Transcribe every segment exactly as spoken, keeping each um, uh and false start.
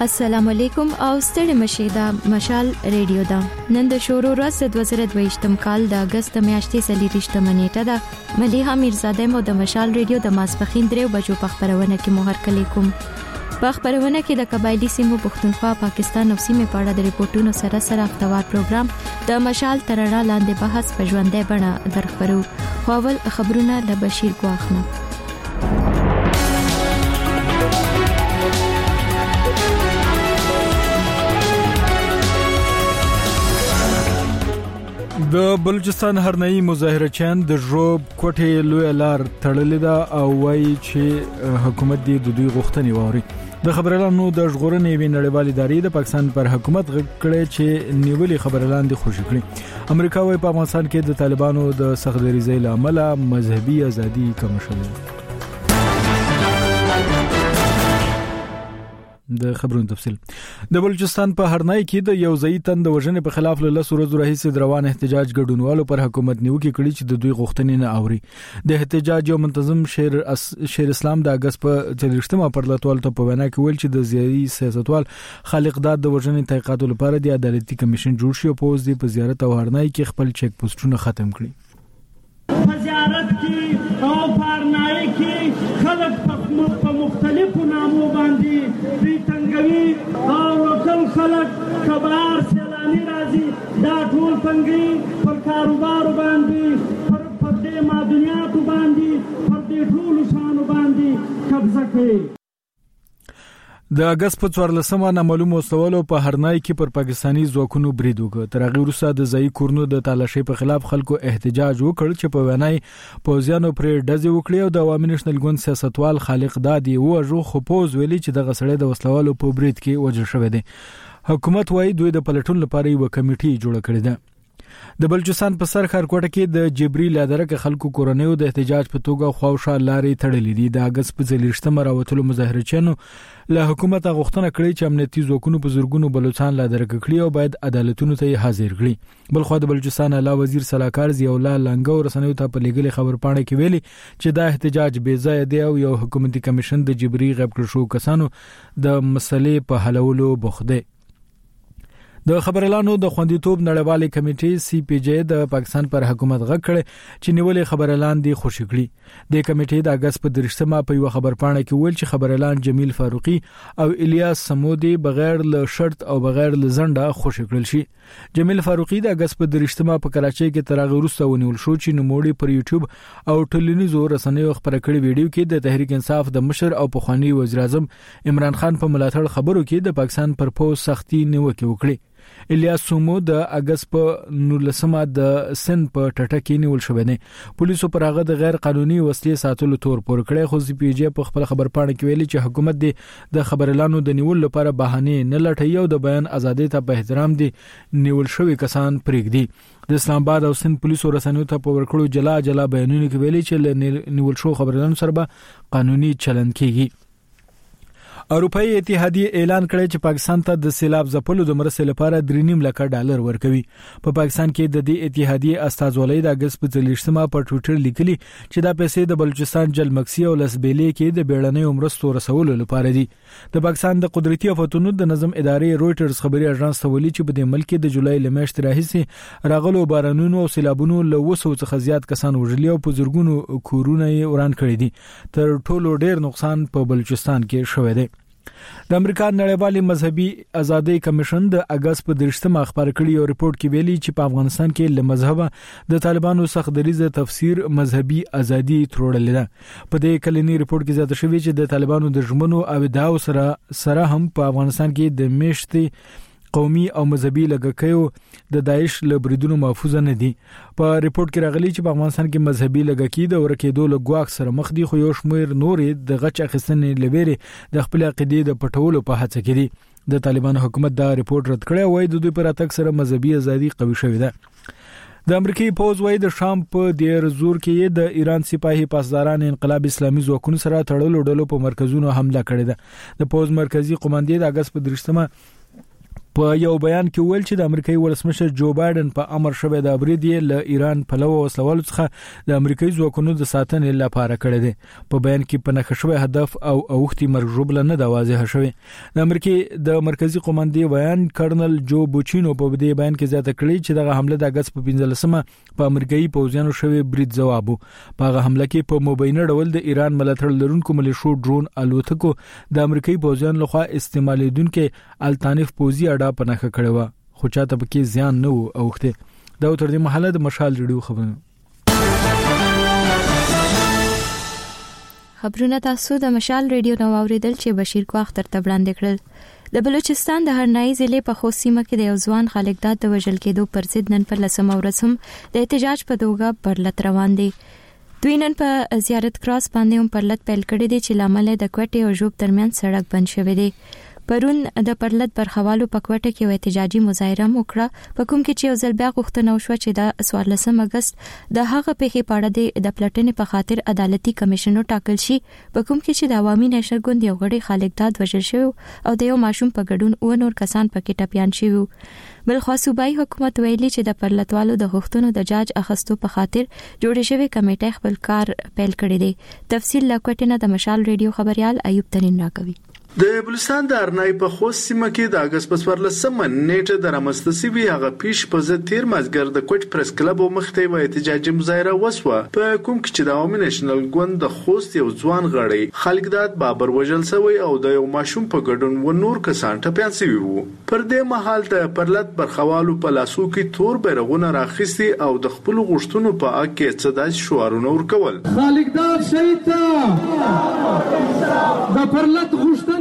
السلام علیکم او ستړي مشه دا مشال ریډیو دا نن د شورو ورځ د دوه زره دوه کال د اگست میاشتې سلیریشته منېټه ده مليحه میرزاده مو د مشال ریډیو د ماسپخین درو بجو په خبرونه کې مو هرکلی کوم په خبرونه کې د قبایلی سیمو پښتونخوا پاکستان او سیمې په اړه د ریپورتونو سره سره اختوار پروګرام د مشال ترړه لاندې بحث په ژوندۍ بڼه درخبرو خو اول خبرونه د بشیر ګواخنه د بلوچستان هرنئی مظاهرچیان د ژوب کوټې لوی لار تړلې ده او وایي چې حکومت دې د دوی غوښتنې واوري. د خبرلانو د ژغورنې وی نړیوال ادارې د پاکستان پر حکومت غږ کړی چې نیولې خبرلان دي خوشی کړي. امریکا وايي په افغانستان کې د طالبانو د سخت دریزۍ لامل مذهبي ازادي کم شوه. د خبرونو تفصیل د بلوچستان په هرنئی کې د یو ځای تند وژنې په خلاف له لسو ورځو راهیسې روان احتجاج ګډونوالو پر حکومت نیوکه کړې چې د دوی غوښتنې نه اوري. د احتجاج یو منتظم شیر اس شیر اسلام د اگست په چلشتمه پرلطوال ته په وینا کې ویل چې د زیاري سیاستوال خالق داد د وژنې تحقیقات لپاره د عدالتي کمیشن جوړ شي او پوز دی په زیارت او هرنئی کې خپل چیک پوسټونه ختم کړي. په زیارت کې او هرنئی کې خلک په مختلفو نامو باندې دوی تنګوي او لوکل خلک کبار سیلاني راځي دا ټول تنګوي پر کاروبار باندې پر پر دې مادنیاتو باندې پر دې ټول شانو باندې قبضه کوي. د اگست په څوارلسمه نامعلوم وسلوالو په هرنئی کې پر پاکستانی ځواکونو برید وکړ. تر هغه وروسته د ځای کورنو د تالاشۍ په خلاف خلکو احتجاج وکړ چې په وینای پوزیانو پرې ډزې وکړي او د عوامي نېشنل ګوند سیاستوال خالق دادی وژو خو پوز ویلي چې د غسړې د وسلوالو په برید کې وژل شوی دی. حکومت وايي دوی د پلټون لپاره یو کمیټه جوړه کړې ده. د بلوچستان په سر خارکوټه کې د جبري لادرکه خلکو کورنیو د احتجاج په توګه خواوشا لارې تړلې دي. د اگست په ځلیشتمه راوتلو مظاهرچیانو له حکومت غوښتنه کړې چې امنیتي ځواکونو په زورګونو بلوچستان لادرکه کړي او باید عدالتونو ته حاضر کړي. بل خو د بلوچستان اعلی وزیر صلاحکار ضیاءالله لنګو رسنیو ته په لګلې خبر پاڼه کې ویلي چې دا احتجاج بې ځای دی او یو حکومتي کمیشن د جبري غیب کړو شو کسانو د مسلې په حلولو بوخت دی. د خبرلانو د خوندیتوب نړیوالې کمیټې سی پی جی د پاکستان پر حکومت غږ کړي چې نیولې خبرلان دي خوشی کړي. د کمیټې د اگست په درشتمه په یو خبر پاڼه کې ویل چې خبرلان جمیل فاروقي او الیاس سمودي بغیر له شرط او بغیر له زنده خوشی کړل شي. جمیل فاروقي د اگست په درشتمه په کراچۍ کې تر هغه وروسته ونیول شو چې نوموړي پر یوټیوب او ټلویزیوني رسنیو خبره کړې ویډیو کې د تحریک انصاف د مشر او پخوانی وزیر اعظم عمران خان په ملاتړ خبرو کې د پاکستان پر پوز سختي نیوکه وکړي. الیاس سومو د اگست په نولسمه د سن په ټټه کې نیول شوی دی. پولیسو پر هغه د غیر قانوني وسلې ساتلو تور پور کړی خو سی پی جی په خپل خبر پاڼه کې ویلي چې حکومت د خبرلانو د نیول لپاره بهانه نه لټوي او د بیان ازادۍ ته په احترام دي نیول شوی کسان پرېږدي. د اسلام آباد او سند پولیسو رسنیو ته په ورکړو جلا جلا بیانونه کې ویلي چې نیول شو خبرلانو سره به قانوني چلند کیږي. اروپאי اتحادیه اعلان کړی چې پاکستان ته د سیلاب ځپلو د مرستې لپاره درې نیم لک ډالر ورکوي. په پاکستان کې د دې اتحادیه استازولۍ د اگست په څلورشتمه په ټوئیټر لیکلي چې دا پیسې د بلوچستان جلمکسي او لسبېلې کې د بیړنۍ مرستو رسولو لپاره دي. د پاکستان د قدرتي آفتونو د نظم ادارې رويټرز خبري اژانس ته ویلي چې په دې ملک د جولای لمیاشتې راهیسې راغلو بارانونو او سیلابونو له وسو څخه زیات کسان وژلي او په زورګونو کورونه یې وران کړي دي. تر ټولو ډیر نقصان په بلوچستان کې شوی دی. د امریکا نړیوالي مذهبي ازادي کمیشن د اگست په درشتمه خبر کړی او ریپورت کې ویلي چې په افغانستان کې له مذهبه د طالبانو سخت دریزه تفسیر مذهبي ازادي تروړل ده. په دې کلنی ریپورت کې زیاته شوی چې د طالبانو د ژمنو او داو سره سره هم په افغانستان کې د میشتي قومي او مذهبي لګکیو د داعش له بریدونو محفوظ نه دي. په ریپورت کې راغلي چې په افغانستان کې مذهبي لګکی د ورکېدو له ګواښ سره مخ دي خو یو شمېر نورې د غچ اخیستنې لويري د خپل عقیدې د پټولو په هڅه کې دي. د طالبانو حکومت دا ریپورت رد کړی وای د دوی پر اتک سره مذهبي ازادي قوي شوې ده. د امریکای پوز وای د شام په دیر زور کې د ایران سپاهي پاسداران انقلاب اسلامي ځواکونو سره تړلو ډلو په مرکزونو حمله کړې ده. د پوز مرکزی قوماندې د اگست په درشتمه په یو بیان کې ویل چې د امریکایي ولسمشر جو بایدن په امر شوی د برید یې له ایران په لور وسلوالو څخه د امریکایي ځواکونو د ساتنې لپاره کړی دی. په بیان کې په نښه شوی هدف او اوختي مرګ ژوبله نه دا واضح شوی. د امریکای د مرکزی قوماندې بیان کرنل جو بوچینو په دې بیان کې زیاته کړی چې دغه حمله د اگست په پنځلسمه په امریکایي پوځیانو شوی برید جواب وو. په هغه حمله کې په مبینه ډول د ایران ملاتړ لرونکو ملیشو ډرون الوتکو د امریکایي پوځیانو لخوا استعمالیدونکو الټانیف پوځي اډه په نښه کړې و، خو چاته پکې زیان نه وو اوخته. دا تر دې مهاله د مشال ریډیو خبرونه خبرونه تاسو د مشال ریډیو نو اوریدل چې بشیر کو اختر تبړاندې کړل. د بلوچستان د هرنای ضلع په خوست سیمه کې د یو ځوان خالق داد د وژل کېدو پر ضد نن پر لسمه ورځ هم د احتجاج په توګه پر لټ روان دي. دوی نن په زیارت کراس باندې هم پر لټ پیل کړی دی چې لامل د کوټې او ژوب ترمن سړک بند شوی دی. پرون د پرلط برخوالو په کوټه کې یو احتجاجي مظاهره وکړه، په کوم کې چې یو ځل بیا غوښتنه وشوه چې د څوارلسم اگست د هغه پیښې په اړه د پلټنې په خاطر عدالتي کمیشن ټاکل شي، په کوم کې چې د عوامي نشر ګوند یو غړي خالق داد وژل شوی او د یو ماشوم په ګډون او نور کسان پکې ټپيان شوی. بل خو صوبایي حکومت ویلي چې د پرلطوالو د غوښتنو د جاج اخستو په خاطر جوړې شوی کمیټه خپل کار پیل کړی دی. تفصیل لکوټینه د مشال ریډیو خبريال ایوب تنین راکوي. د بلوچستان د ارنای په خوست سیمه کې د اگست په څوارلسمه نیټه د رامنځته شوي هغه پیش په ضد تیر مازګر د کوټ پریس کلب مخته و احتجاجي مظاهره وسوه، په کوم کې چې د عوامي نېشنل ګوند د خوست یو ځوان غړی خالق داد بابر وژل شوی او د یو ماشوم په ګډون و نور کسان ټپيان شوي وو. پر دې مهال د پرلط برخوالو په لاسو کې تور بیرغونه راخستي او د خپل غوښتنو په اړه کې څه شعارونه ورکول. خالق داد شهید د پرلط غوښتنې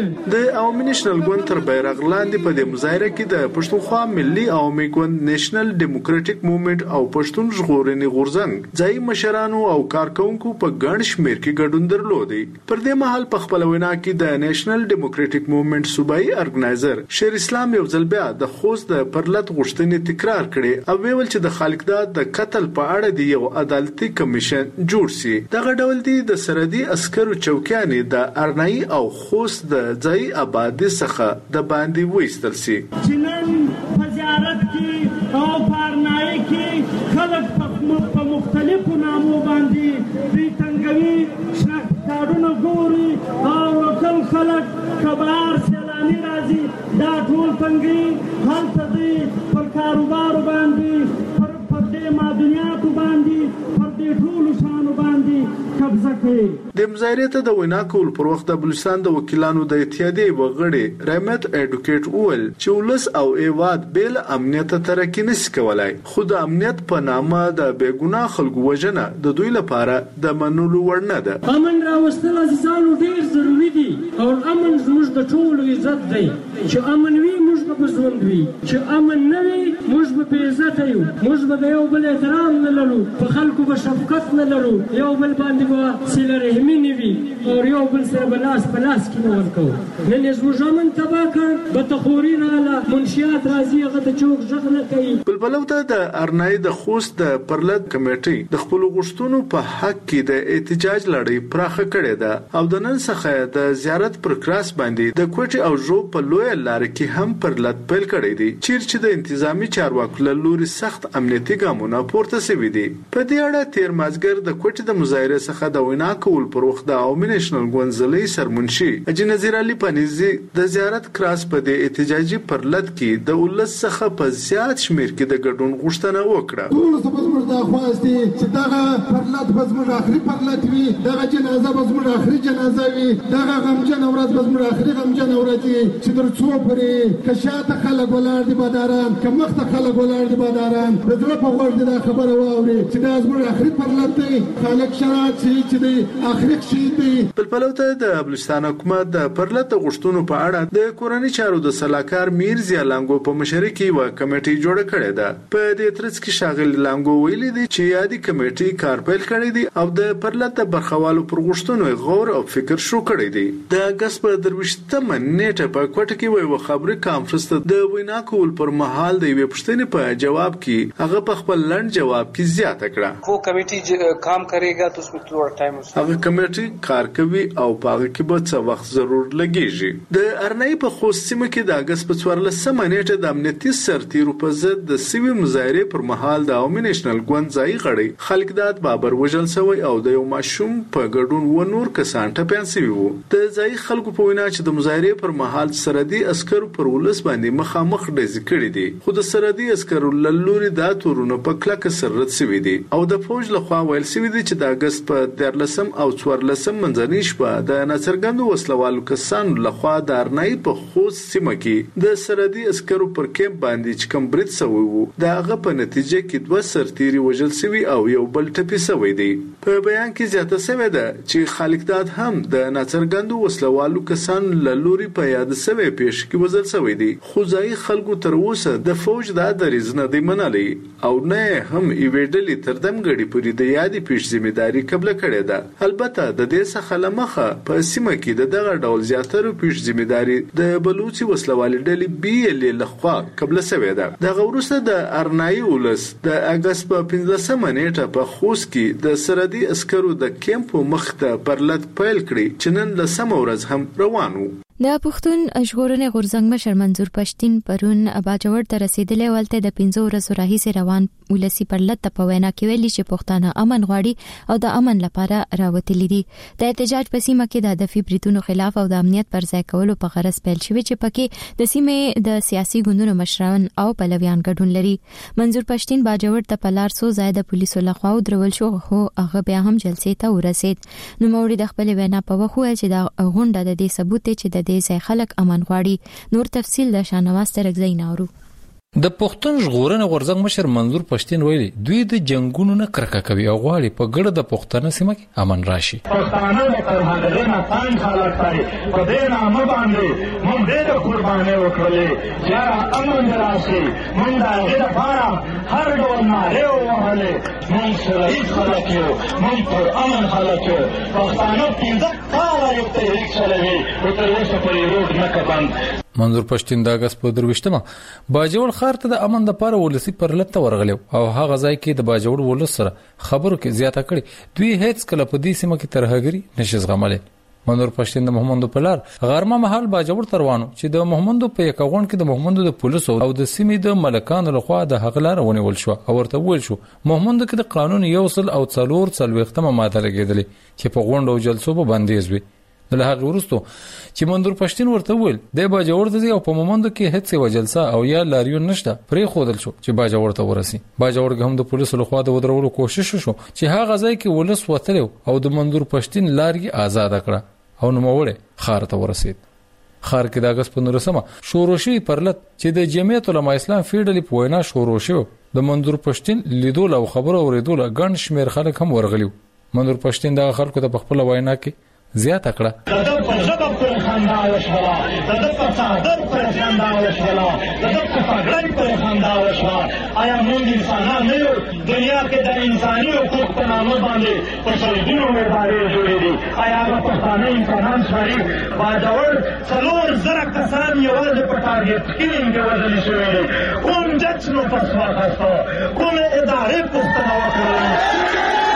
د عوامي نېشنل ګوند تر بیرغ لاندې په دې مظاهره کې د پښتونخوا ملي عوامي ګوند نېشنل ډیموکراټک موومېنټ او پښتون ژغورنې غورځنګ ځای مشرانو او کارکونکو په ګڼ شمېر کې ګډون درلودي. پر دې مهال په خپل وینا کې د نېشنل ډیموکراټک موومېنټ صوبایي ارګنایزر شیر اسلام یو ځل بیا د خوست د پرلط غوښتنې تکرار کړي او ویل چې د خالق داد د قتل په اړه دی یو عدالتي کمیشن جوړ شي. دغه ډول دی د سرحدي عسکرو چوکیانې د ارنای او خوست د ځای آبادی څخه د باندې وېستل شي. جنن په زیارت کې او پارنای کې خلک په مختلفو نامو باندې دوی تنګوي، شناخت کارتونه ګوري او لوکل خلک کبار سیلاني راځي دا ټول تنګي هلته دوی پر کاروبار باندې پر پر دې معدنیاتو باندې پر دې ټولو شانو باندې قبضه کوي. د مظاهرې ته د وینا کول پر وخت د بلوچستان د وکیلانو د اتحادیې وغړي رحمت اډوکیټ اول چې ولس او ایواد بیل امنیت ترقی نشي کولای، خو د امنیت په نامه د بیګناه خلکو وژنه د دوی لپاره د منلو وړ نه ده. امن راوستل عزیزانو ډیر ضروری دي او امن زموږ د ټولو عزت دی. چې امن وي موږ به ژوند وي، چې امن نه وي موږ به بې عزته یو، موږ به د یو بل احترام نه لرو، په خلکو به شفقت نه لرو، یو بل باندې به صله رحمي نه وي او یو بل سره به لاس په لاس کې نه ورکوو. نن یې زموږ امن تباه کړ، بدتخوري راغله، منشیات راځي هغه ته چوک غږ نه کوي. بلبلو ته د ارنای د خوست د پرلط کمیټې د خپلو غوښتنو په حق کې د احتجاج لړۍ پراخه کړې ده او د نن څخه د زیارت پر کراس باندې د کوټې او ژوب په لویه لاره کې هم پرلط پیل کړی دی، چیرې چې د انتظامی چارواکو له لوري سخت امنیتي ګامونه پورته شوي دي. په دې اړه تیر مازګر د کوټې د مظاهرې څخه د وینا کول پر وخت د عوامي نېشنل ګوند ضلعي سرمنشي حاجي نذیر علي پنيزي د زیارت کراس په دې احتجاجي پرلط کې د ولس څخه په زیات شمیر کې د ګډون غوښتنه وکړه. ټول څه په زموږ د خواستي چې دغه پرلط په زموږ اخري پرلط وي، دغه جنازه په زموږ اخري جنازه وي، دغه غمجن ورځ په زموږ اخري غمجن ورځ وي چې تر څو پورې که شاته خلک ولاړ دي باداران، که مخته خلک ولاړ دي باداران، د زړه په غوږ دي دا خبره واوري چې دا زموږ اخري پرلط دی، خالق شرایط شي چې دی اخري شهید دی. بلبلو ته د بلوچستان حکومت د پرلط غوښتنو په اړه د کورنۍ چارو د سلاکار میر ضیا لانګو په مشرۍ کې و کمیټه جوړه کړې ده. په دې ترڅ کې شاغل لانګو ویلي دی چې یادي کمیټه کار پیل کړی دی او د پرلط برخوالو پر غوښتنو غور او فکر شروع کړی دی. د اگست په درويشتمه نیټه په کوټه کې یو خبري کانفرنس ته د وینا کول پر مهال د یوې پوښتنې په جواب کې هغه په خپل لنډ جواب کې زیاته کړه वो कमेटी काम करेगा तो उसमें थोड़ा time هغه کمیټي کار کوي او په هغه کې به څه وخت ضرور لګیږي د ارنای په خوست سیمه کې د اگست په څوارلسمه نیټه د امنیتي سرتیرو په ضد د سیمې مظاهرې پر مهال د عوامي نېشنل ګوند ځای غړي خلکداد بابر وژل شوی او د یو ماشوم په ګډون و نور کسان ټپيان شوي وو د ځای خلکو په وینا چې د مظاهرې پر مهال سرحدي عسکرو پر ولس باندې مخامخ ډزې کړې دي خو د سرحدي عسکرو لوري دا تورونه په کلکه سرت شوي دي او د فوج لخوا ویل شوي دي چې د اگست په دیارلسم او څوارلسم منځنۍ شپه د ناڅرګندو وسلوالو کسانو لخوا د ارنای په خوست سیمه کې د سرحدي عسکرو پر کیمپ باندې چې کوم برید شوی وو د هغه په نتیجه کې دوه سرتیري وژل شوي او یو بل ټپي شوی دی په بیان کې زیاته شوې ده چې خالقداد هم د ناڅرګندو وسلوالو کسانو له لوري په یاد شوی پیښ کې وژل شوی دی خو ځای خلکو تر اوسه د فوج د دریز نه دی منلي او نه هم ایویډلې تر دمګړي پورې د یادې پیښ ځمېداري قبل کړې ده البته د دې څخه لمخه په سیمه کې د دغه ډول زیاتره پیښ ځمېداري د بلوچي وسلوالي ډلې بي ال لخوا قبل شوی ده د غوړسته د ارنای ولس د اگست په پنځلسمه نیټه په خوست کې د سرحدي عسکرو د کیمپ مخته پرلط پیل کړی چې نن له سم ورځ هم روانو د پښتون ژغورنې غورځنګ مشر منظور پښتين پرون باجوړ ته رسیدلې ولته د پنځو ورځو راهیسې روان ولسی پرلط په وینا کې ویلي چې پښتانه امن غواړي او د امن لپاره راوتلي دي د احتجاج په سیمه کې د هدفي بریټونو خلاف او د امنیت پر ځای کولو په غرض پیل شوی چې پکې د سیمې د سیاسي ګوندونو مشران او پلویان ګډون لري منظور پښتين باجوړ ته په لار سو زائد پولیسو لخوا درول شو خو هغه بیا هم جلسې ته ورسید نو موري د خپل وینا په وخت چې د غونډه د دې ثبوت چې د دې ځای خلک امن غواړي نور تفصیل د شانواز ترګزی ناورو د پښتون ژغورنې غورځنګ مشر منظور پښتين ویلي دوی د جنگونو نه کرکه کوي او غواړي په ګډه د پښتنه سیمه کې امن راشي پښتانه د ترهګرۍ نه څنګه خلک کوي په دې نامه باندې موږ ډېر قرباني وکړلې چې امن راشي موږ د هغې لپاره هر ډول نارې ووهلې موږ شرعي خلک یو موږ پر امن خلک یو پښتانه پنځه کاله یو تحریک چلوي او تر اوسه پورې روډ نه که بند منظور پښتين د اگست په درويشتمه باجوړ خار ته د امن لپاره ولسی پرلط ورغلو او هغه ځای کې د باجوړ ولس سره خبرو کې زیاته کړي دوی هیڅ کله په دې سیمه کې ترهګری نشي زغملې منظور پښتين د محمد پلار غرمه محل باجوړ تروانو چې د محمد په یکغون کې د محمد د پولیسو او د سیمې د ملکانو لخوا د حقلار ونیول شو او ورته ویل شو محمد کې د قانون یو سل او څلور څلويختمه ماده لګیدلې چې په غونډو او جلسو په بندیز وي له هغه ورستو چې منظور پښتين ورته ویل د باجوړ د او په مومند کې هیڅ یو جلسه او یا لاریون نشته پرې خودل شو چې باجوړ ته ورسي باجوړ هم د پولیسو لخوا د ودرولو کوشش شو چې هغه ځای کې ولس وتلو او د منظور پښتين لاري آزاد کړه او نو موړې خار ته ورسید خار کې د اگست په نورسمه شوروشي پرلط چې د جمعیت علماء اسلام فیډلی په وینا شوروشي د منظور پښتين لیدول او خبرو اوریدل ګڼ شمیر خلک هم ورغلیو منظور پښتين د خلکو ته په خپل وینا کې زیاته کړه د په ژبه پر خندا وشولا د په صادر پر خندا وشولا د په پګړۍ پر خندا وشولا آیا موږ انسانان نه یو دنیا کې د انساني حقوق په نامه باندې په سلګونو مبارزې جوړې دي آیا په پښتانه انسانان شاري باجوړ څلور زره کسان یوازې په ټارګټ کیلینګ کې وژل شوي دي کوم جج نو پس واخیستو کوم ادارې پوښتنه وکړه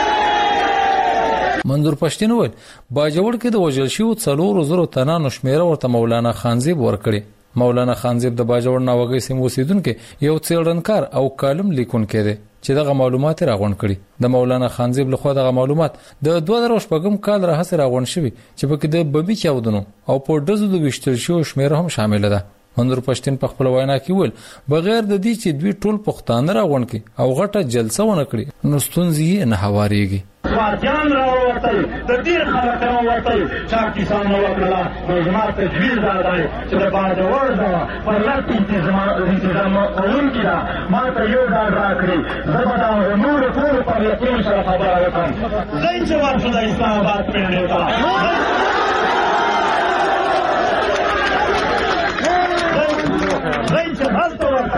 منظور پښتين وویل باجوړ کې د وژل شوو څلور زرو تنانو شمیره ورته مولانا خانزیب ورکړي مولانا خانزیب د باجوړ ناوګي سیم اوسیدونکو یو څېړنکار او کالم لیکونکو دی چې دغه معلومات راغون کړي د مولانا خانزیب لخوا دغه معلومات د دوه زره شپږم کال راهسه راغون شوی چې پکې د ببي چاودنو او په ډزو د وشتل شو شمیره هم شامل ده منظور پښتين په خپل وینا کې ویل بغیر د دې چې دوی ټول پښتانه راغون کړي او غټه جلسه ونه کړي نو ستونزې نه هواريږي سوارجان راوړل د دې خلک راوړل چې کسان وکړه نو زموږ تجویز راځي چې د باجوړ دا پر لټ انتظام انتظام اورونکي دا ما ته یو دا راکړي زبدا نور ټول پر لټون سره خبره وکړم زین چې ورته د اسلام آباد پیډه تا زین چې هلته ورته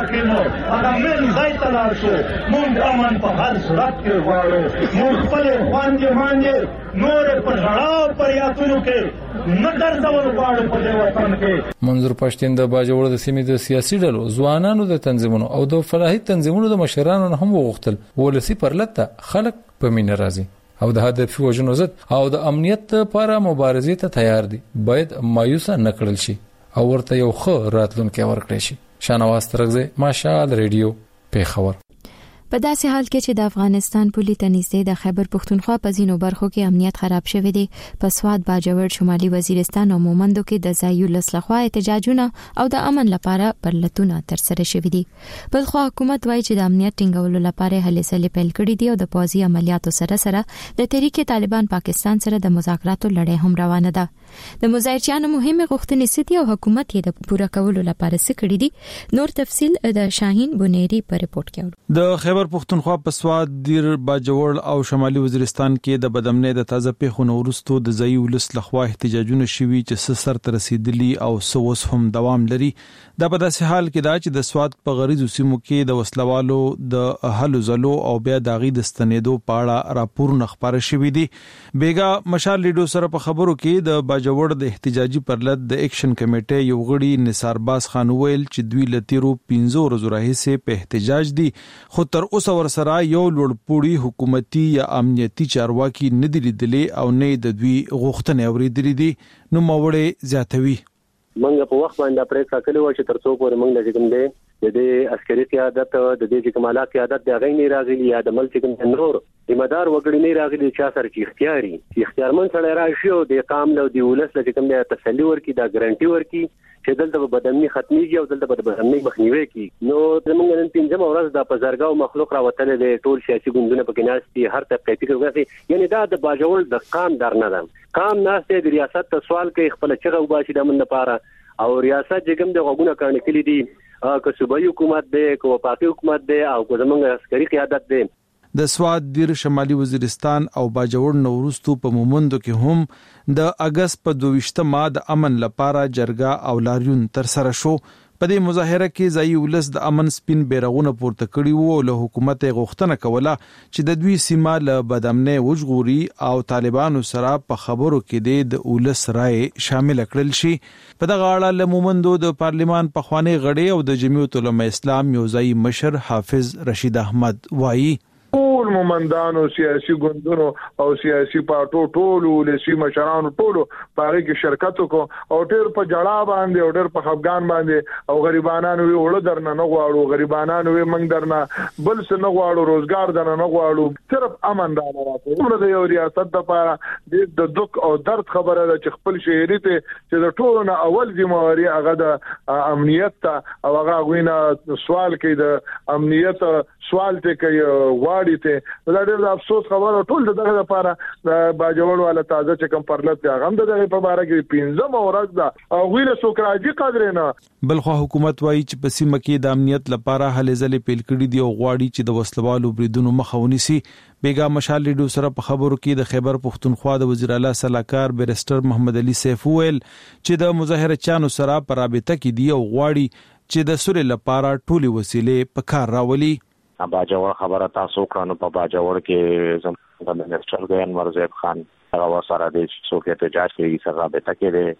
کینو هغه من ځای ته لاړ شو. موږ امن په هر صورت کې غواړو. موږ خپلې خویندې ماندې نورې په ژړا فریادونو کې نه ګرځول غواړو په دې وطن کې. منظور پښتین د باجوړ د سیمې د سیاسي ډلو، ځوانانو د تنظیمونو او د فلاحي تنظیمونو د مشرانو هم وغوښتل ولسی پرلته خلک په مینه راځي او د هدف وژنو ضد او د امنیت لپاره مبارزې ته تیار دي. باید مایوسه نه کړل شي او ورته یو ښه راتلونکی ورکړي شي. شانواز ترغزه ماشال ریډیو پیښور. په داسې حال کې چې د افغانستان پولي تنظیم د خیبر پښتونخوا په ځینو برخو کې امنیت خراب شوی دی، په سواد، باجوړ، شمالي وزیرستان او مومندو کې د ځایي لسلخوا احتجاجونه او د امن لپاره پرلتونه ترسره شوي دي. بل خو حکومت وایي چې د امنیت ټینګولو لپاره هلې ځلې پیل کړې دي او د پوځي عملیاتو سره سره د تحریک طالبان پاکستان سره د مذاکراتو لړۍ هم روانه ده. د مظاهرچیانو مهمه غوښتنې ستې او حکومت یې د پوره کولو لپاره څه کړی دي. نور تفصیل د شاهین بنيري په ریپورت کې اورو. د خیبر پښتونخوا په سواد، دیر، باجوړ او شمالي وزیرستان کې د بدامنۍ د تازه پیښو وروسته د ځایي ولس لخوا احتجاجونه شوي چې سر ته رسیدلي او سوس هم دوام لري. دا په داسې حال کې دا چې د سواد په غریزو سیمو کې د وسلوالو د هلو زلو او بیا د غي د ستنېدو په اړه راپورونه خبره شوي دي. بیګا مشال لیډو سره په خبرو کې د باجوړ د احتجاجي پرلط د اکشن کمیټې یو غړي نثار باز خان ویل چې دوی لتیرو پنځو ورځو راهیسې په احتجاج دي، خو تر اوسه ورسره یو لوړپوړي حکومتي یا امنیتي چارواکي نه دي لیدلې او نه د دوی غوښتنې اورېدلې دي. نو موړې زیاتوي. منګه په وخت باندې پریکړه کړې و چې ترڅو پورې موږ د کوم دی د دې عسکري قیادت د دې کمالات قیادت د غي نه راغلي یا د ملک کوم نور ذمہدار وګړي نه راغلي چې اثر چې اختیاري چې اختیارمن سره راشي او د قام له دی ولس له کوم دی تسلی ورکي دا ګارانټي ورکي چې دلته بدامني ختميږي او دلته بدامني مخنیوي کی. نو زمونږ نن پنځم ورځ د پزارګاو مخلوق راوتل د ټول سیاسي ګوندونو په کې ناشتي هر طبقه فکر کوي، یعنی دا د باجوړ د قام در نه ده. قام ناشته د ریاست ته سوال کوي خپل چغه وباسي د من لپاره او ریاست جګم د غوونه کړي کلی دي که صوبایي حکومت دی که وفاقي حکومت دی او که زمونږ عسکري قیادت دی. د سواد، دیر، شمالي وزیرستان او باجوړ نورستو په مومندو کې هم د اگست په دویشتمه ماده د امن لپاره جرګه او لاریون تر سره شو. په دې مظاهره کې ځایي ولس د امن سپین بیرغونه پورته کړي وو او له حکومت غوښتنه کوله چې د دوی سیمه له بدامنۍ وژغوري او طالبانو سره په خبرو کې د ولس رائے شامل کړل شي. په دغه اړه له مومندو د پارلیمان پخوانی غړي او د جمعیت العلماء اسلام یو ځایي مشر حافظ رشید احمد وایي ټول مومندانو سیاسي ګوندونو او سیاسي پارټو ټول ولسی مشرانو ټول پاره کې شرکت وکړو او ډېر په جړا باندې او ډېر په خفګان باندې او غریبانو وی وړ درنه نه غواړو، غریبانو وی منګ درنه بل څه نه غواړو، روزګار درنه نه غواړو، صرف امن درنه راځو. موږ د یو ریاست لپاره د دک او درد خبره ده چې خپل شهري ته چې د ټولو نه اول ذمہواری هغه د امنیت ته او هغه غوینه سوال کوي د امنیت سوال ته کوي واړی ته دا ډېر افسوس خبره ټول دغه لپاره د باجوړ والا تازه چې کوم پرلط هغه هم دغه په اړه کې پنځم ورځ ده او غویله سوکراجي قدر نه. بلخو حکومت وایي چې په سیمه کې د امنیت لپاره هلې ځلې پیل کړي دي او غواړي چې د وسلوالو بریدونو مخه ونیسي. بیګا مشال لیډو سره په خبرو کې د خیبر پښتونخوا د وزیر اعلی صلاحکار بیرسټر محمد علي سیف ویل چې د مظاهره چانو سره په رابطه کې دی او غواړي چې د سولې لپاره ټولي وسیلې په کار راولي. باجوړ خبره تاسو کړنو په باجوړ کې زموږ د منسټر ګان مرزیب خان هغه سره د څوک احتجاج کوي سره رابطه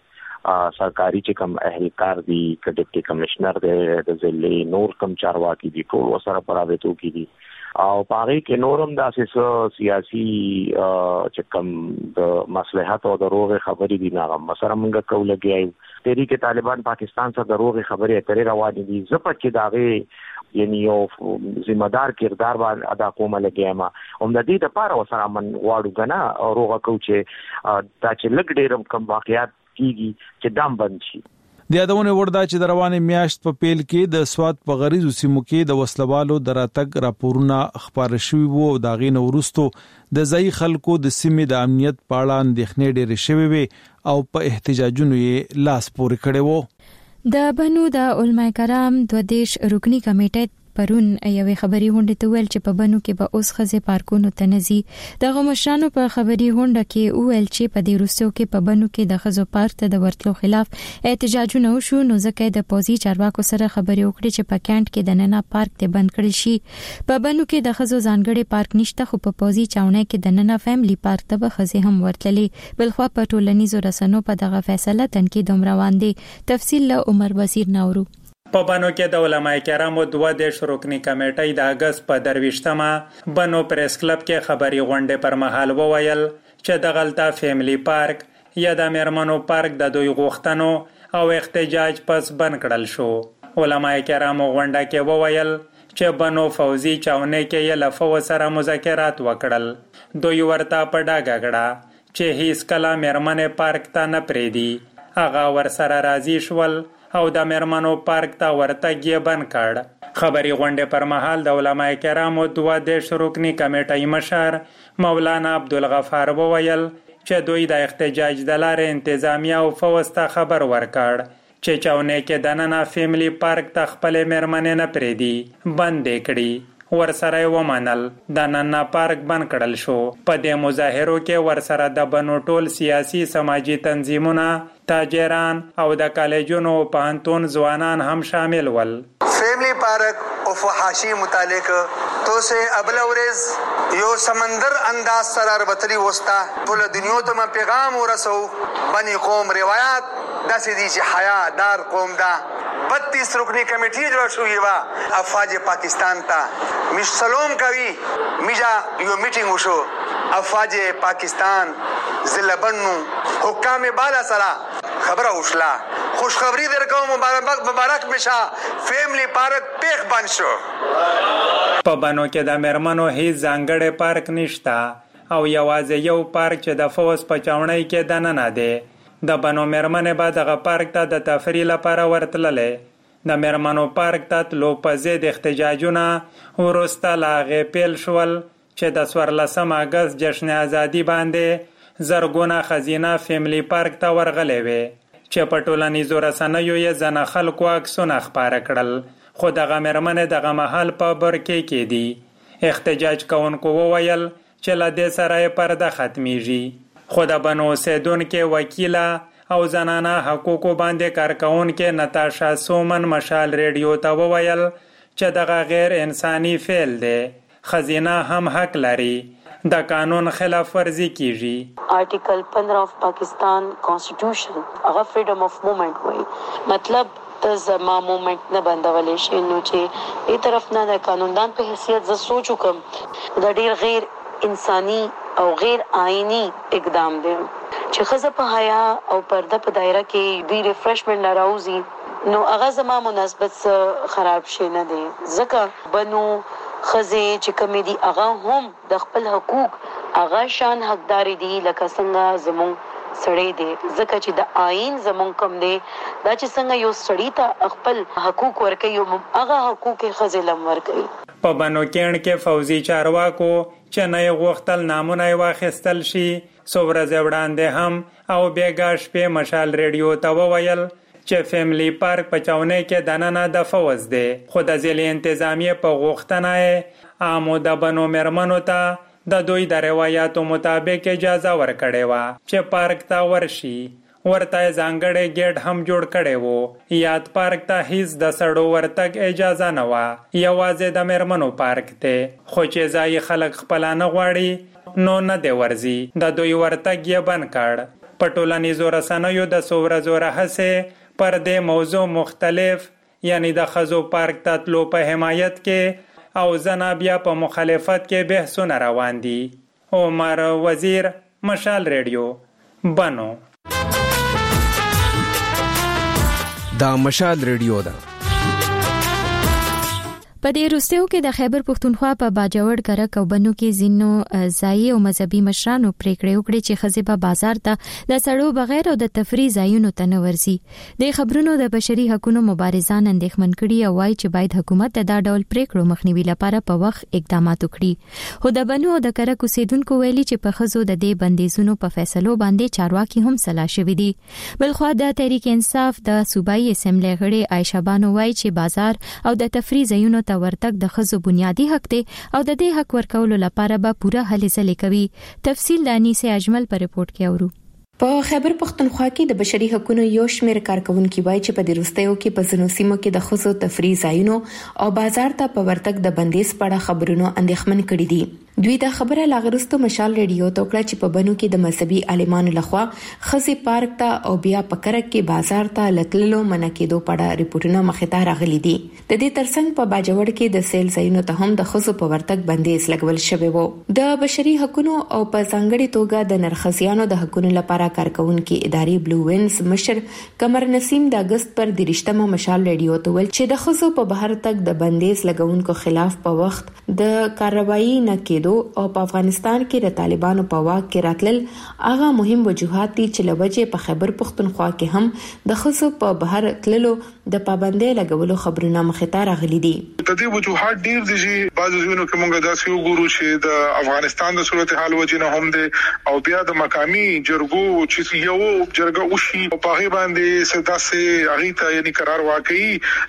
کې سرکاري چې کوم اهلکار دي ډیپټي کمشنر دی د ضلع نور کم چارواکي دي ټول سره پراوېتو کې دي او پاره کې نورم داسې سیاسي چې کوم د مصلحت او د روغ خبرې دي نه مسره موږ کولګي تحریک طالبان پاکستان سره د روغ خبرې اترې روانې دي زپه کې داغه یعنی یو ذمہدار کردار باندې ادا کومه لګیما هم د دې لپاره وسره من واړو غنا او روغه کوچه دا چې لګ ډېرم کم واقعیات کیږي چې دام بند شي. د یادونه وردا چې د روانې میاشت په پیل کې د سواد په غریزو سیمو کې د وسلوالو دراتګ راپورونه خبر شوي وو او دا غین ورستو د ځای خلکو د سیمې د امنیت په اړه اندېښنې ډېرې شوي وي او په احتجاجونو یې لاس پورې کړی وو. د بنو د علماء کرام د دیش رکنی کمیټې پرون یوې خبري غونډه ته ویل چې په بنو کې به اوس خزه پارکونو ته نزي دغه مشرانو په خبري غونډه کې ویل چې په دې روسو کې په بنو کې د خزو پارک ته د ورتلو خلاف احتجاجونه وشو نو ځکه د پوزي چارواکو سره خبري وکړي چې په کانت کې د ننا پارک ته بند کړل شي په بنو کې د خزو ځانګړي پارک نشته خو په پوزي چاونه کې د ننا فیملی پارک ته به خزه هم ورتللې بلخوا په ټولنیزو رسنیو په دغه فیصله تنقید هم روان دي تفصیل له عمر وزیر نورو په بنو کې د علماء کرامو دوه د شروکنی کمیټې د اگست په درويشتمه بنو پریس کلب کې خبري غونډه پر مهال وویل چې د غلطه فیملی پارک یا د میرمنو پارک د دوی غوښتنو او احتجاج پس بند کړل شو علماء کرامو غونډه کې وویل چې بنو فوزي چاونه کې یې لفو سره مذاکرات وکړل دوی ورته په ډاګه کړه چې هیڅ کله میرمنې پارک ته نه پریدي هغه ور سره راضي شول او د میرمنو پارک ته ورتګ یې بند کړ خبري غونډه پر مهال د علماء کرامو دوه د شروکنی کمیټې مشر مولانا عبدالغفار وویل چې دوی د احتجاج د لارې انتظامیه او فوز ته خبر ورکړ چې چاونه کې د ننا فیملی پارک ته خپل میرمنې نه پریدي بند کړي ورسره ومنل د ننا پارک بند کړل شو په دې مظاهرو کې ورسره د بنو ټول سیاسي سماجی تنظیمونه تاجران او د کالجونو پانتون ځوانان هم شامل ول فیملی پارک او فحاشی متعلق تو سے ابلورز یو سمندر انداز سرار وطلی وستا ټول دنیا ته پیغام ورسو بنی قوم روایت داسې دي چې حیا دار قوم دا بتیس رکنی کمیټي جوړ شوې وا افواج پاکستان ته مش سلام کوي میجا یو میټینګ وشو افواج پاکستان زلبنو حکام بالا سره خبره وشلا خوشخبری درکو مبارک مبارک مشا فیملی پارک پیخ بند شو په بنو کې د میرمنو هیڅ ځانګړی پارک نشتا او یوازې یو پارک چې د فوز په چاونۍ کې د نه دی د بنو میرمنې به دغه پارک ته د تفریح لپاره ورتللې د میرمنو پارک ته تلو په ضد احتجاجونه وروسته له هغې پیل شول چې د څوارلسم اګست جشن ازادي باندې زرګونه ښځینه فیملی پارک ته ورغلې وې چې په ټولنیزو رسنیو یې ځنه خلکو عکسونه خپاره کړل خو دغه میرمنې دغه مهال په برکې کې دي احتجاج کوونکو وویل چې له دې سره یې پرده ختمیږي خو د بنو اوسیدونکو وکیله او زنانه حقوقو باندې کارکونکو نتاشا سومن مشال ریډیو ته وویل چې دغه غیر انساني فعل دی خزینه هم حق لري د قانون خلاف ورزي کیږي آرټیکل پندرہ اف پاکستان کانسټیټیوشن هغه فریډم اف موومېنټ وایي مطلب ته زما موومېنټ نه بندولې شي نو چې ای طرف نه د قانوندان په حیثیت ز سوچ وکم د ډیر غیر انساني او غیر آئینی اقدام دی چې خزه په حیا او پرده په دایره کې دوی ریفرشمنت لراوزی نو هغه زما مناسبت خراب شي نه دی ځکه بنو خزه چې کوم دي هغه هم د خپل حقوق هغه شان حقدار دي لکه څنګه زمون سړی دی ځکه چې د آئین زمون کوم دی دا چې څنګه یو سړی ته خپل حقوق ورکوي هغه حقوق خزه لم ورکوي په بنو کېڼ کې فوزي چارواکو چې نه غوښتل نامونه واخیستل شي څو ورځې وړاندې هم او بیګا شپې مشال ریډیو ته وویل چې فیملی پارک په چاونه کې دننه د فوز دی خو د ځلې انتظامیه په غوښتنه عامو د بنو میرمنو ته د دوی د روایتو مطابق اجازه ورکړې وه چې پارک ته ورشي ورته ځانګړی ګیټ هم جوړ کړی وو یاد پارک ته هیڅ د سړو ورتګ اجازه نه وه یوازې د میرمنو پارک دی خو چې ځایي خلک خپله نه غواړي نو نه دی ورځي د دوی ورتګ یې بند کړ په ټولنیزو رسنیو د څو ورځو راهیسې پر دې موضوع مختلف یعنی د ښځو پارک ته تلو په حمایت کې او زنه بیا په مخالفت کې بحثونه روان دي عمر وزیر مشال ریډیو بنو دا مشال ریډیو ده په دې روستیو کې د خیبر پښتونخوا په باجوړ کرک او بنو کې زینو ځای او مذهبي مشرانو پریکړه وکړه چې خزیبه بازار ته د سړو بغیر او د تفریح ځایونو ته نه ورځي د خبرونو د بشري حقوقو مبارزان اندېښمن کړي او وايي چې باید حکومت دا ډول پریکړو مخنیوي لپاره په وخت اقدامات وکړي خو د بنو او د کرک اوسیدونکو ویلي چې په خزو د دې بندیزونو په فیصلو باندې چارواکي هم سلا شوي دي بلخو د تحریک انصاف د صوبایي اسمبلی غړي عائشہ بانو وايي چې بازار او د تفریح ځایونو ته ورتګ د ښځو بنیادی حق دی او د دې حق ورکولو لپاره به پوره هلې ځلې کوي. تفصیل د انیسه اجمل په ریپورت کې اورو. په خیبر پختونخوا کې د بشري حقوقو یو شمېر کارکونکو وایي چې په دې وروستیو کې په ځینو سیمو کې د ښځو تفریح ځایونو او بازار ته په ورتګ د بندیز په اړه خبرونو اندېښمن کړي دي. دوی دا خبره لاغرستو مشال ریډیو ته کړه چې په بنو کې د مذهبي عالمانو لخوا خزي پارک ته او بیا په کرک کې بازار ته لټلو منکېدو په اړه ریپورتونه مخې ته راغلي دي. د دې ترڅنګ په باجوړ کې د سیل ځایونو ته هم د خزو په ورتګ بندیز لګول شوی وو. د بشري حقوقو او په ځانګړي توګه د نرخزیانو د حقوقو لپاره کارکونکو ادارې بلو وینز مشر قمر نسیم د اگست پر درشتمه مشال ریډیو ته ول چې د خزو په بهر تک د بندیز لګونکو خلاف په وخت د کاروایی نه کېدو او په افغانستان کې د طالبانو په واک کې راتلل هغه مهم وجوهات دي چې لوجه په خیبر پختونخوا کې هم د خصو په بهر تللو د پابندۍ لګولو خبرونه مخې ته راغلي دي. د دې وجوهات ډیر دي چې بعضو ځینو کې موږ داسې وګورو چې د افغانستان د صورتحال وجنه هم دي او بیا د مقامي جرګو چې یو جرګه وشي په هغه باندې سداسه هغه ته یعنی قرار واقعي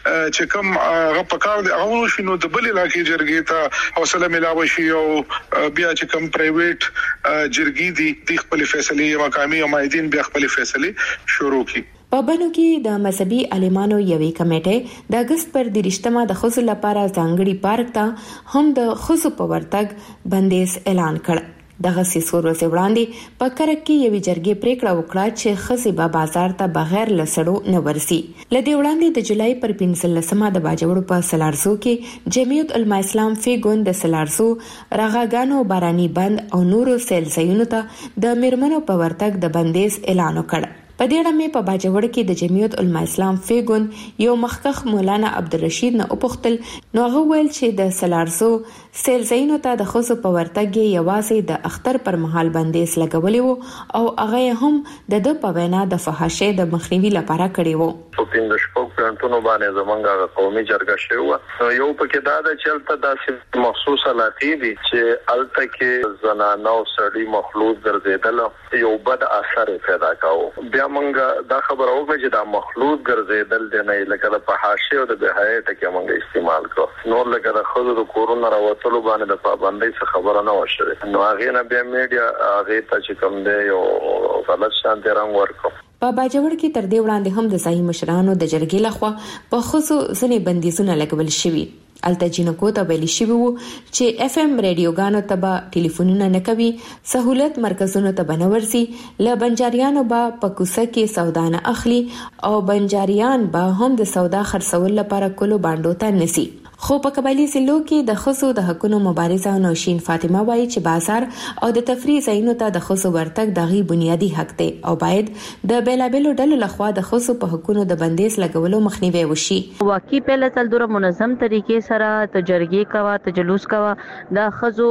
چې کوم هغه پکاو دي هغه شنو د بل علاقې جرګې ته حوصله ملاوي شي او بیا چې کوم پرایویټ جرګې دي د خپل فیصله مقامي او مایدین بیا خپل فیصله شروع کړي. په بنو کې د مذهبي عالمانو یوې کمیټې د اگست پر درشتمه د خصوص لپاره ځانګړي پارک ته هم د خصوص په ورتګ بندیز اعلان کړ. دغه سیسور ورځ وړاندې په کرک کې یوې جرګې پریکړه وکړه چې خزي به بازار ته بغیر لسړو نه ورسي. لدې وړاندې د جولای پر پنځلسمه د باجوړ په سلارزو کې جمعیت علماء اسلام فیګون د سلارزو راغاګانو باراني بند او نورو سیل ځایونو ته د میرمنو په ورتګ د بندیز اعلان وکړ. په دې اړه مې په باجوړ کې د جمعیت علماء اسلام فیګون یو مخکخ مولانا عبدالرشید نه وپوښتل نو هغه ویل چې د سلارزو سیل ځایونو ته د خصو په ورتګ یوازې د اختر پر مهال بندیز لګولې وو او هغه هم د د په وینا د فحاشۍ د مخنیوي لپاره کړی وو. په پینځه شپږ پلانټونو باندې زمونږه قومي جرګه شوی و. یو پکې دا د چلته داسې مخصوص علاقې دي چې الته کې زنانه او سړي مخلوط ګرځیدل یو بد اثر پیدا کاوه. بیا مونږه دا خبره وکړه چې دا مخلوط ګرځیدل د نه لکه د فحاشۍ او د بهایت کې مونږه استعمال کړو. نور لکه د خود د کورونا راوتلو باندې د پابندۍ څخه خبره نه وشوه. نو هغه نه بیا میډیا هغه ته چې کوم دی او غلط شان رنګ ورکړو. په باجوړ کې تر دې وړاندې هم د ځای مشرانو د جرګې لخوا په خصو ځنې بندیزونه لګول شوي. الته جنکو ته ویل شوی وو چې اف ام رادیوګانو ته به ټلیفونونه نه کوي، سہولت مرکزونو ته بنورسي، ل بنجاریانو به په کوڅه کې سودا نه اخلي او بنجاریان به هم د سودا خرڅول لپاره کولو باندې ته نسی. خو په قبایلی ضلعو کې د خصو د حقوقو مبارزه نوشین فاطمه وایي چې بازار او د تفریح ځایونو ته د خصو ورتګ دغه بنیادی حق دی او باید د بیلابلو ډلو لخوا د خصو په حقوقو د بندیز لګولو مخنیوي وشي. واقعي په لټل دوره منظم طریقې سره تجرګي کوا تجلوس کوا د خصو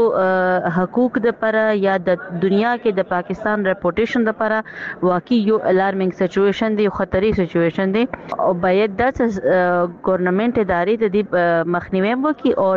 حقوق د پر یا د دنیا کې د پاکستان ریپوټیشن د پر واقعي یو الارمینګ سچويشن دی، خطرې سچويشن دی او باید د ګورنمنت ادارې د مخنیوي وکي او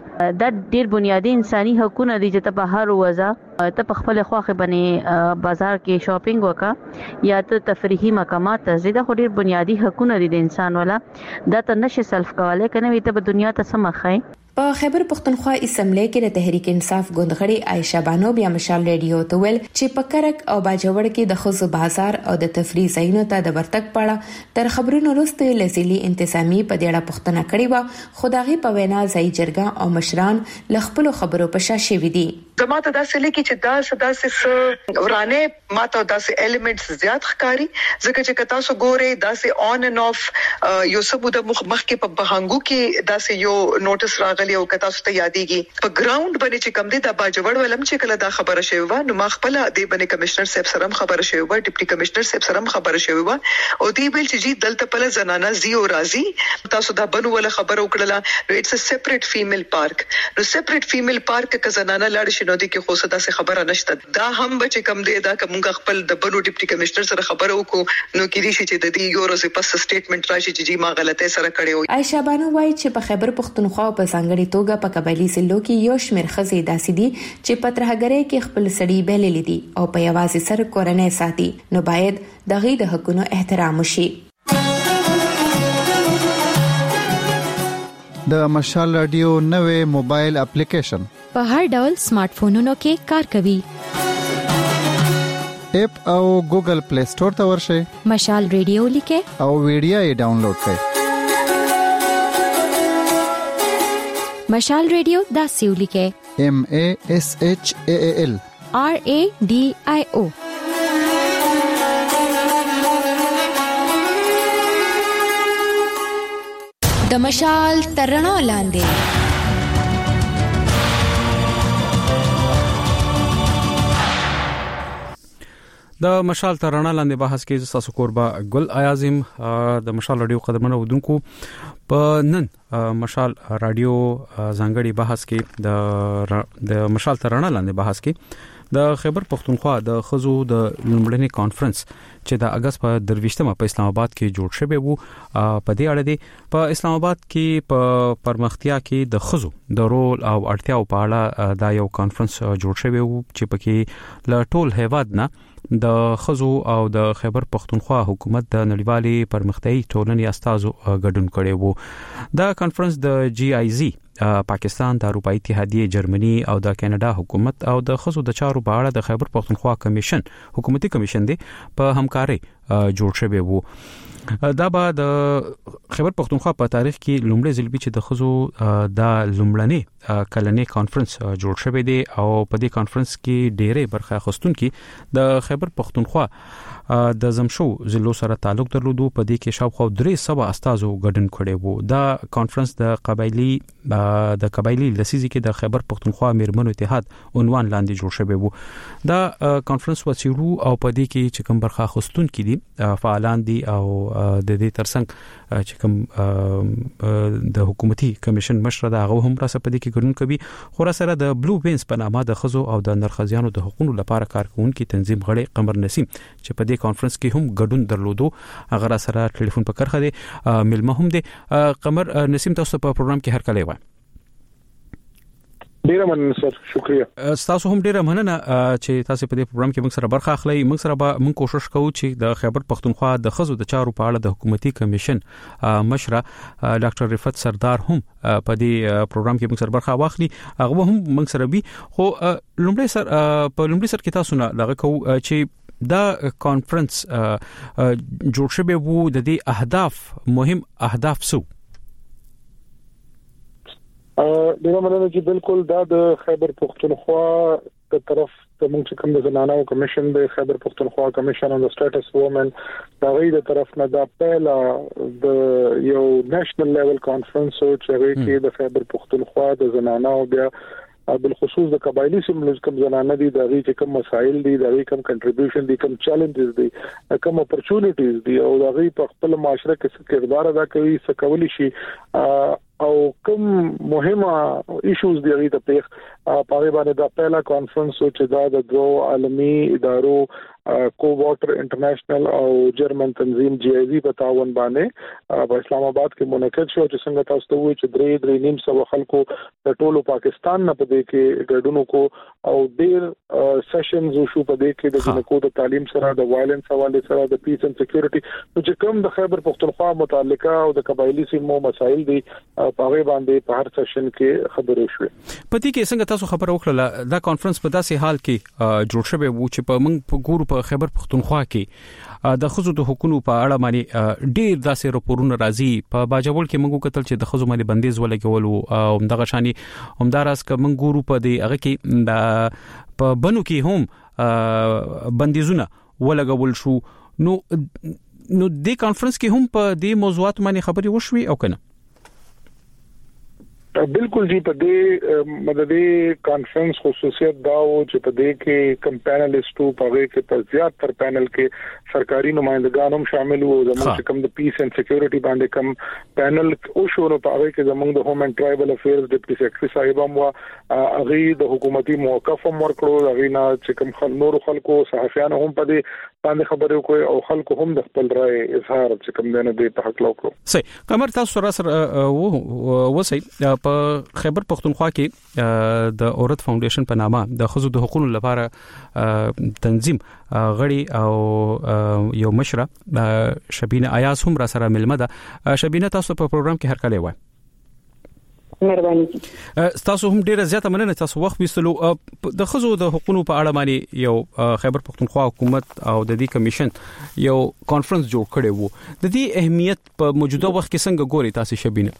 د ډیر بنیادی انساني حقوقونه دي چې ته په هر وځه ته په خپل خواخه باندې بازار کې شاپینګ وکا یا ته تفریحي مقامات ته زیاده ډیر بنیادی حقوقونه دي د انسان ولا دا ته نشه سلف کواله کنه وي ته په دنیا ته سمخای. په خیبر پختونخوا اسمبلی کې د تحریک انصاف ګوندغړي عائشه بانو بیا مشال ریډیو ته ویل چې په کرک او باجوړ کې د خصو بازار او د تفریح ځایونو ته د ورتګ پاړه تر خبرونو وروسته لزیلی انتظامی په دې اړه پوښتنه کړې و. خدایي په وینا ځای جرګه او مشران لخپل خبرو په شا شوي دي. زماته دا سلی کې چې دا صدا سه ورانه ماته دا سه الیمنټس زیات ښکاری ځکه چې کتا سو ګوره دا سه اون ان اف یو سبو د مخ مخ کې په بهانګو کې دا سه یو نوټس راغلی او کتا سو ته یادېږي په ګراوند باندې چې کم دي دا باجوړ ولم چې کله دا خبره شوی و نو ما خپل د باندې کمشنر صاحب سره خبره شوی و ډیپټي کمشنر صاحب سره خبره شوی و او دی بل چې جی دلته په زنانه زیو راضي تاسو دا بنو ول خبره وکړه نو اټس ا سیپریټ فیمیل پارک نو سیپریټ فیمیل پارک کې زنانه لاړ شي نو دي کې خو صدا سه خبره نشته دا هم بچ کم دی دا کومه خپل د بنو ډیپټي کمشنر سره خبره وکړو نو کې دي چې د دې یو ورځې پس سټیټمنټ راشي چې جی ما غلطه سره کړې و. عائشه بانو وايي چې په خیبر پختونخوا په ځانګړي توګه په قبایلی ضلعو کې یو شمېر ښځې داسې دي چې په ترهګرۍ کې خپل سړي بللي دي او په یوازې سر کورنۍ ساتي نو باید دغه د حقوقو احترام وشي. د مشال رادیو نوې موبایل اپلیکیشن په هر ډول سمارټ فونونو کې کار کوي. اپ او ګوګل پلی سٹور ته ورشئ. مشال رادیو لیکه او ویډیو یې ډاونلوډ کړئ. مشال رادیو دا سیو لیکه M A S H A A L R A D I O. د مشال ترڼا لاندې د مشال ترڼا لاندې بحث کې تاسو قربا ګل ایازم د مشال رادیو قدرمنو ودونکو په نن مشال رادیو ځانګړي بحث کې د د مشال ترڼا لاندې بحث کې د خیبر پختونخوا د خزو د لومړني کانفرنس چې د اگست په درويشتمه په اسلام آباد کې جوړ شوی وو په دې اړه دی په اسلام آباد کې په پرمختیا کې د خزو د رول او اړتیاو په اړه دا یو کانفرنس جوړ شوی وو چې پکې ل ټول هیواد نه د خزو او د خیبر پختونخوا حکومت د نړیوالي پرمختیايي ټولنې استازو ګډون کړي وو. دا کانفرنس د جی آی زی پاکستان، د اروپאי اتحادیه، جرمني او د کاناډا حکومت او د خزو د چارو په اړه د خیبر پختونخوا کمیشن حکومتي کمیشن دی په همکاري جوړ شوی وو. دا به د خیبر پختونخوا په تاریخ کې لومړی ځل چې د خزو د لومړني کلنی کانفرنس جوړ شوی دی او په دې کانفرنس کې ډېرې برخه اخیستونکي د خیبر پختونخوا د زمشو ضلعو سره تعلق درلودو. په دې کې شاوخوا درې سوه استازو ګډون کړي وو. دا کانفرنس د قبایلی د قبایلی لسیزي کې د خیبر پختونخوا میرمنو اتحاد عنوان لاندې جوړ شوی وو. دا کانفرنس وڅیرو او په دې کې چې کوم برخه اخیستونکي دي فعالان دي او د دې ترڅنګ چې کوم د حکومتي کمیشن مشر دا هغه هم را سپدي کې ګډون کوي. خو را سره د بلو وینز په نامه د خزو او د نرخزیانو د حقوقو لپاره کارکونکو تنظیم غړي قمر نسیم چې په دې کانفرنس کې هم ګډون درلودو هغه را سره ټلیفون په کرخه دي ملمه هم دي. قمر نسیم تاسو په پروګرام کې هر کله وای. ډیره مننه سر، شکریہ. تاسو هم ډیره مننه چې تاسو په دې پروګرام کې موږ سره برخه اخلئ. موږ سره به موږ کوشش کوو چې د خیبر پختونخوا د خزو د چارو په اړه د حکومتي کمیشن مشر ډاکټر رفعت سردار هم په دې پروګرام کې موږ سره برخه واخلي. هغه هم موږ سره وي. خو لومړی سر په لومړی سر کې تاسو نه لغه کوو چې دا کانفرنس جوړ شوی وو. د دې اهداف مهم اهداف څه؟ ډیره مننه چې بالکل دا د خیبر پختونخوا په طرف د موږ چې کوم د زنانو کمیشن د خیبر پختونخوا کمیشن اون د سټیټس وومن دا غي د طرف نه دا پهلا د یو نېشنل لیول کانفرنس او چې غي کې د خیبر پختونخوا د زنانو بیا بالخصوص د قبایلی سیمو کوم زنانه دي د غي چې کوم مسایل دي د غي کوم کنټریبیوشن دي کوم چیلنجز دي کوم اپورچونټیز دي او د غي په خپل معاشره کې څه کردار ادا کوي څه کولی شي او کوم مهمه ایشوز دی غي ته پیښ پاره باندې دا پهلا کانفرنس چې دا د دوه عالمي ادارو کو واټر انټرنیشنل او جرمن تنظیم جی آی زی په تعاون باندې په اسلام آباد کې منعقد شو چې څنګه تاسو ته وایي چې درې درې نیم سو خلکو د ټولو پاکستان نه په دې کې ګډون کو او ډېر سیشنز شو په دې کې د جنکو د تعلیم سره د وایلنس حواله سره د پیس اند سکیورټي چې کوم د خیبر پختونخوا متعلقه او د قبایلی سیمو مسایل دي په هغه باندې په هر سیشن کې خبرې شوې. په دې کې څنګه تاسو خبر وکړه دا کانفرنس په داسې حال کې جوړ شوی وو چې په موږ په ګورو په خیبر پختونخوا کې د خزو د حقوقو په اړه باندې ډېر داسې راپورونه راځي. په باجوړ کې موږ کتل چې د خزو باندې بندیز ولګول او دغه شانی همداراز ک موږ ګورو په دې هغه کې د په بنو کې هم بندیزونه ولګول شو. نو نو د کانفرنس کې هم په دې موضوعات باندې خبري وشوي او کنه؟ بالکل جی په دې مددي کانفرنس خصوصیت دا و چې په دې کې کم پینلستو په هغه کې په زیات تر پینل کې سرکاري نمائندگان هم شامل وو. زموږ کوم د پیس اند سکیورټي باندې کوم پینل او شو نو په هغه کې زموږ د هوم اند ټرایبل افیرز ډیپټي سیکریټري صاحب هم وا هغه د حکومتي موقف هم ورکړو. هغه نه چې کوم خل نور خلکو صحافیانو هم په دې باندې خبرې کوي او خلکو هم د خپل رائے اظهار چې کوم نه دي په حق لوکړو. صحیح. قمر تاسو سره سره و وسی په خیبر پختونخوا کې د اورت فاونډیشن په نامه د خزو د حقوقو لپاره تنظیم غړي او یو مشره شبینه ایاز هم را سره ملمه ده. شبینه تاسو په پروګرام کې هر کله وای. مهرباني. تاسو هم ډیره زیاته مننه تاسو وخت وستلو د خزو د حقوقو په اړه باندې یو خیبر پختونخوا حکومت او د دې کمیشن یو کانفرنس جوړ کړی وو. د دې اهمیت په موجوده وخت کې څنګه ګوري تاسو شبینه؟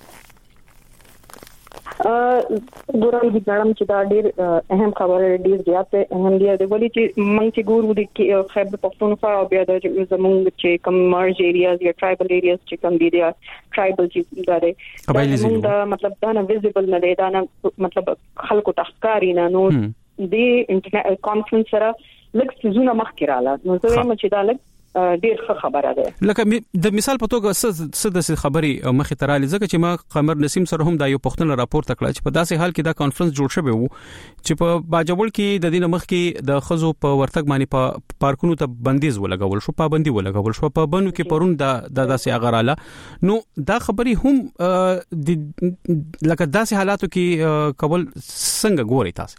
ا ګورم دي ګرام چې دا ډیر اهم خبره ډیر زیاته اهم دی د ولې چې مونږ چې ګورو د خیبر پختونخوا او بیا د زمونږ چې کم مرج ایریاز یا ټرایبل ایریاز چې کم دي یا ټرایبل چې دا دی دا مطلب دا نه ویزیبل نه دی دا نه مطلب خلکو تخکاری نه نو د انټرنیټ کانفرنس سره لکه زونه مخکې رااله نو زه وایم چې دا لکه ډیر ښه خبره ده. لکه د مثال په توګه څه د خبري مخې ترالي ځکه چې ما قمر نسیم سره هم دا یو پښتنه راپور تکړه چې په داسې حال کې دا کانفرنس جوړ شوی وو چې په باجوړ کې د دینه مخ کې د خزو په ورتګ باندې په پارکونو ته بندیز ولګول شو پابندي ولګول شو په بنو کې پرون د داسې اغراله نو دا خبري هم لکه داسې حالاتو کې کول څنګه ګوري تاسو؟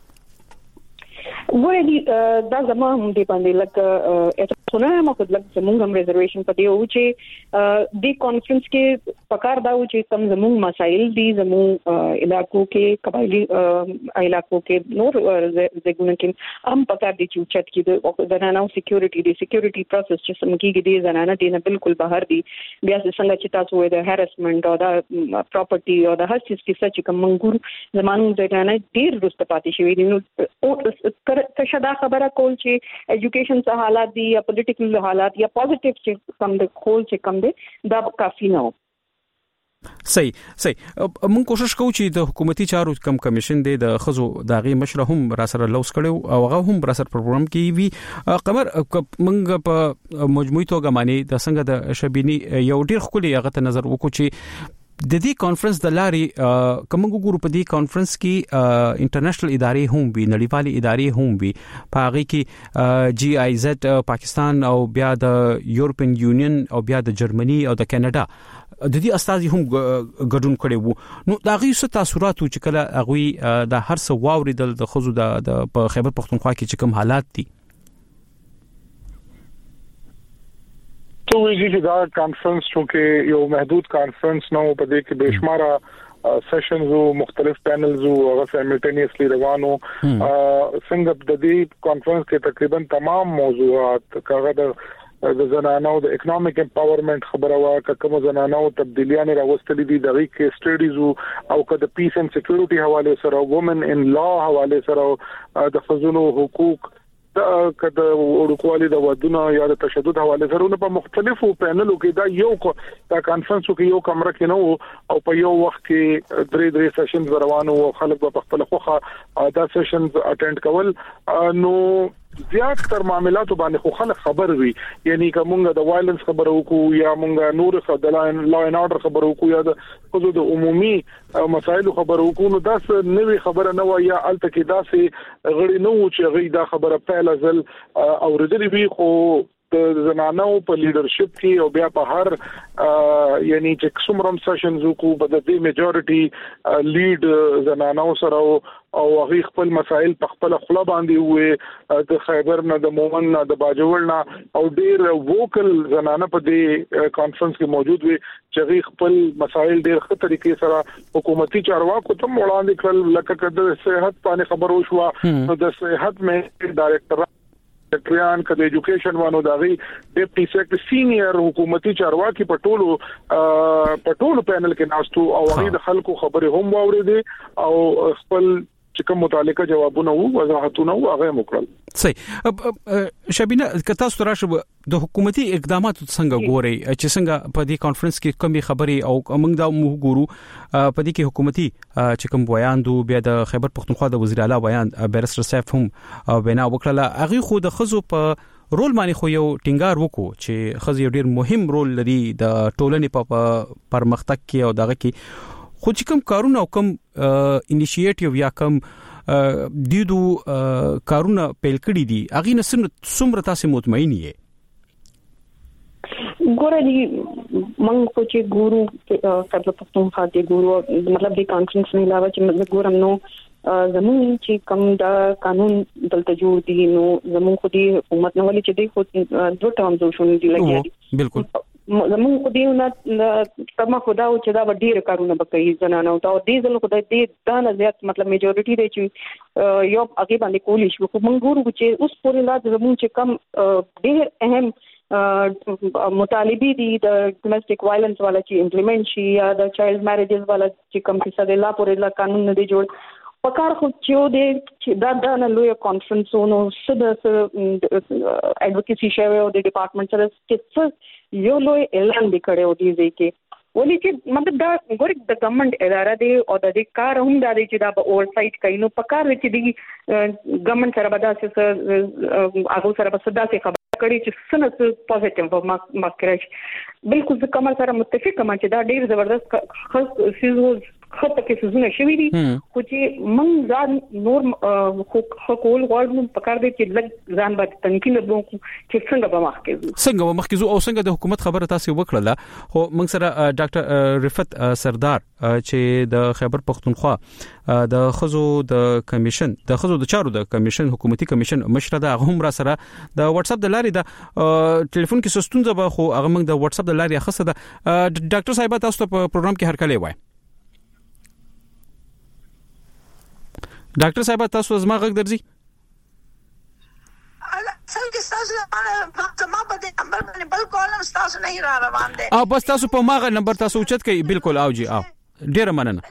ګورې دي دا زموږ هم دی باندې لکه اته نه مخکې لکه زموږ هم ریزرویشن پدې و چې د کانفرنس کې پکار دا و چې کم زموږ مسایل دي زموږ علاقو کې قبایلی علاقو کې نور زګونه کې هم پکار دي چې چت کې د زنانو سکیورټي دي سکیورټي پروسس چې سمګي دي زنانه دي نه بالکل بهر دي بیا څنګه چې تاسو وې د هراسمنت او د پراپرټي او د هر څه کې چې کوم منګور زمانو زنانه ډیر رسته پاتې شوی دي نو څه دا خبره کول چې ایجوکیشن څه حالات دي یا پولیټیکل حالات یا پوزټیو چې کم د کول چې کم دي دا کافي نه و. صحیح صحیح موږ کوشش کوو چې د حکومتي چارو کم کمیشن دی د خزو داغي مشره هم را سره لوس کړو او هغه هم را سره پروګرام کې وی قمر موږ په مجموعي توګه باندې د څنګه د شبيني یو ډیر خولي هغه ته نظر وکړو چې د دې کانفرنس د لارې کوم ګورو په دې کانفرنس کې انټرنیشنل ادارې هم وي نړیوالي ادارې هم وي په هغه کې جی آی زد پاکستان او بیا د یورپین یونین او بیا د جرمني او د کاناډا د دې استازي هم ګډون کړي وو نو دا غي څه تاثیرات چې کله هغه د هر څه واوریدل د خزو د په خیبر پختونخوا کې چې کوم حالات دي تو ویږي چې دا کانفرنس چې یو محدود کانفرنس نو په دې کې بشماره سیشنز او مختلف پینلز او هغه سایملټینیسلی روانو څنګه د دې کانفرنس کې تقریبا تمام موضوعات کاغه د زنانو د اکونومیک امپاورمنت خبره وا کوم زنانو تبدیلیاں راوستلې دي د ریک سټډیز او که د پیس اینڈ سکیورټي حواله سره وومن ان لا حواله سره د خزونو حقوق کده ورکوالي د ودونه یا د تشدد حواله سره په مختلفو پینلو کې دا یو دا کانفرنس کې یو کمره کې نو او په یو وخت کې درې درې سیشنز روانو او خلک په خپل خوخه دا سیشنز اټینډ کول نو زیات تر معاملاتو باندې خو خلک خبر وي یعنی کومه د وایلنس خبر وکړو یا مونږه نور خدلاین لا ان اورډر خبر وکړو یا د خود د عمومي مسایل خبر وکړو نو دا نوې خبره نه و یا الته کې دا سي غړي نو چې غي دا خبره پهل ځل اوریدلې وي خو د زنانو په لیډرشپ کې او بیا په هر یعنی چې څومره سیشنز کو په دې میجورټي لیډ زنانو سره او هغه خپل مسائل په خپل خپل باندې وې د خیبر نه د مومن نه د باجوړ نه او ډیر ووکل زنانه په دې کانفرنس کې موجود وي چې خپل مسائل ډیر ښه طریقې سره حکومتي چارواکو ته وړاندې کړل لکه د صحت باندې خبر وشو نو د صحت مې ډایریکټر سیکریان کله ایجوکیشن وانو داغي ډیپټي سیکریټری سینیئر حکومتي چارواکي پټولو پټولو پینل کې ناستو او هغه د خلکو خبره هم واورېدي او خپل چې کوم متعلقه جوابونه وو وضاحتونه وو هغه موکړل. صحیح شبینه کته ستراشه د حکومتي اقداماتو څنګه ګوري چې څنګه په دې کانفرنس کې کومي خبري او موږ دا مو ګورو په دې کې حکومتي چې کوم بیان دو بیا د خیبر پختونخوا د وزیر اعلی بیان بیرستر صاحب هم بنا وکړه هغه خو د خزو په رول باندې خو یو ټینګار وکړو چې خزي ډیر مهم رول لري د ټولنې په پرمختګ کې او دغه کې خو چې کوم کارونه او کوم انیشیټیو یا کوم د دو کارونه پیل کړی دي اغه نه څومره تاسو مطمئن یې ګوره دی منګ کو چې ګورو کله پښتونخوا کې ګورو مطلب د کانفرنس نه علاوه چې ګورم نو زموږ چې کوم دا قانون دلته جوړ دي نو زموږ خو دي حکومت نه ولې چې دی خو دوه ټرمز شون دي لګیا دي بالکل زموږ خو دیونه تما خدا او چې دا ډیر کارونه وکړي زنانه او دا دې ځل خدای دې دا نه زیات مطلب میجورټي دی چې یو هغه باندې کولی شو خو موږ ګورو چې اوس پورې لا زموږ چې کم ډیر اهم مطالبي دي د ډومېسټک وایلنس والا چې امپلیمنٹ شي یا د چایلډ میریجز والا چې کوم څه د لا پورې لا قانون نه دی جوړ پکار خو چې د چې دا د لوی کانفرنسونو سده اډوکیسي شوی او د ډپارټمنټ سره چې یو لوی اعلان وکړو دی چې ولې چې مطلب دا ګورې د ګورنمنت اداره دی او د دې کار هم دا دی چې دا به اوور سایت کوي نو پکار دی چې د ګورنمنت سره به داسې هغه سره به صدا سي کړي چې څنګه پوزټیو مارکرش بالکل د کمال سره متفق کما چې دا ډیر زبردست خاص سیزو خطه کې سيزونه شوي دي خو چې موږ ځان نور خو کول غواړو په کار دي چې لږ ځان باندې تنقید وکړو چې څنګه به مخکې څنګه به مخکې او څنګه د حکومت خبره تاسو وکړه خو موږ سره ډاکټر رفعت سردار چې د خیبر پختونخوا د خزو د کمیشن د خزو د چارو د کمیشن حکومتي کمیشن مشر د هم را سره د واتس اپ د لارې د ټلیفون کې سستونځه به خو هغه موږ د واتس اپ د لارې خاصه د ډاکټر صاحب تاسو ته په پروګرام کې هر کله وای ډاکټر صاحب تاسو زما غږ درځي څنګه تاسو په ما په دې نمبر باندې بل کولم تاسو نه را روان دي او بس تاسو په ماغه نمبر تاسو اوچت کوي بالکل او جی او ډیره مننه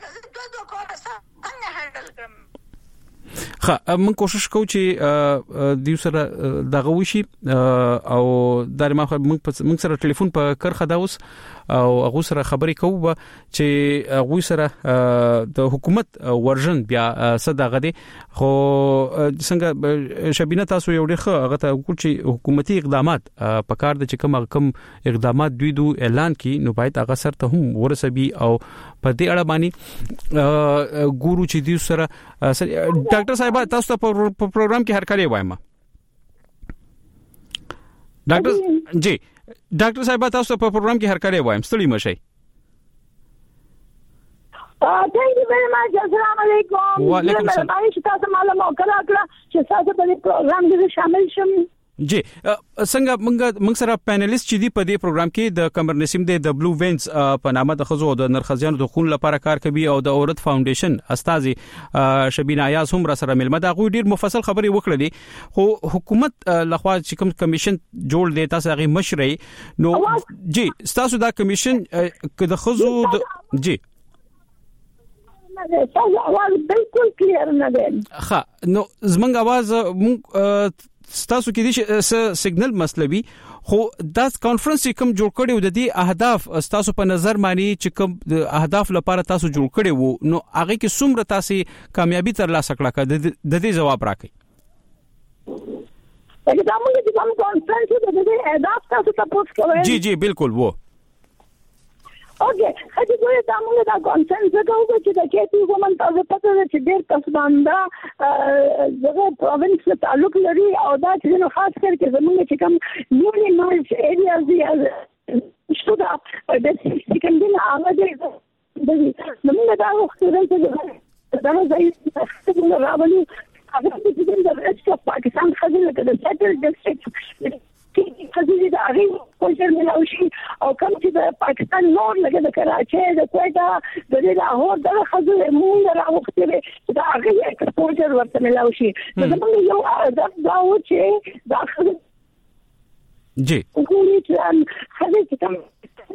خا من کوشش کوو چې دیو سره دغه وشي او د ما من سره ټلیفون په کرخه دا اوس او هغه سره خبرې کوو چې هغه سره د حکومت ورژن بیا صدغه دي خو څنګه شبینه تاسو یو ډېر هغه ته وکړي چې حکومتي اقدامات په کار د چې کوم کوم اقدامات دوی دو اعلان کړي نو باید هغه سره ته هم ورسبي او په دې اړه باندې ګورو چې دیو سره ډاکټر صاحب تاسو ته په پروګرام کې هر کله وایم ډاکټر جی ډاکټر صاحب تاسو په پروګرام کې هر کله وایم ستړي مشئ Thank you very much. Assalamu alaikum. وعلیکم السلام. مهرباني تاسو معلومه وکړه کړه چې تاسو په دې پروګرام کې شامل شم. جی څنګه موږ موږ سره پینلیست چې دی په دې پروګرام کې د کمر نسیم د بلو وینز په نامه د خزو د نرخزیانو د خون لپاره کار کوي او د اورت فاونډیشن استاذي شبینه ایاز هم را سره ملمه دا غوډیر ډیر مفصل خبري وکړلې خو حکومت لخوا چې کوم کمیشن جوړ دی تاسو هغه مشري نو جی تاسو دا کمیشن د خزو جی تاسو اواز بالکل کلیر نه دی ها نو زمنګ اواز مونږ ستاسو کې دي سیګنل مسلوي خو دا کانفرنس کوم جوړ کړي د دې اهداف ستاسو په نظر مانی چې کوم د اهداف لپاره تاسو جوړ کړي وو نو هغه کې څومره تاسو کامیابی ترلاسه کړه د دې جواب راکړئ دا موږ چې کوم کانفرنس د دې اهداف تاسو تاسو کوئ جی جی بالکل وو اوکے هغه دوی دا موږ دا کانفرنس وکړو چې د کېپی وومن تاسو پته چې ډېر تاسو باندې دغه پروینس ته تعلق لري او دا چې نو خاص کر کې زموږ چې کوم نیولي مارچ ایریاز دي شو دا د سکندین هغه دي زموږ دا وخت راځي دا نو ځای څنګه راولي هغه چې د ريسټ اف پاکستان خزینه کې د سیټل ډیسټریکټ کې خزینه د اړین کوشر ملاوي او کوم چې د پاکستان نور لګه د کراچي د کوټا د لاهور د خزینه مونږ راوختلې دا هغه ایکسپوجر ورته ملاوي زموږ یو هدف دا و چې دا خزینه جی وګورئ چې خزینه چې کوم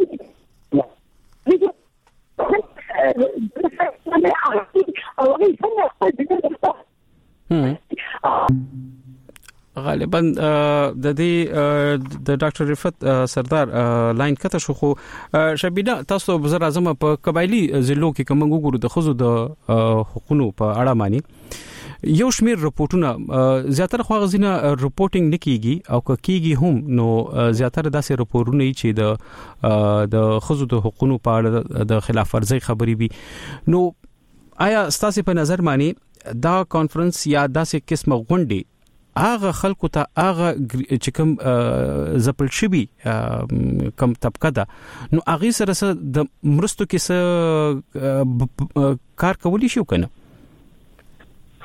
غالبا د دې د ډاکټر رفعت سردار لاین کته شو خو شبینه تاسو بزر اعظم په قبایلی ضلعو کې کوم وګورو د خزو د حقوقو په اړه مانی یو شمیر رپورټونه زیاتره خو غزینه رپورټینګ نکېږي او کېږي هم نو زیاتره داسې رپورټونه چې د د خزو د حقوقو په اړه د خلاف ورزي خبري وي نو آیا ستاسو په نظر مانی دا کانفرنس یا داسې قسمه غونډه هغه خلکو ته هغه چې کوم زپل شبي کم طبقه ده نو هغه سره د مرستو کې څه کار کولی شو کنه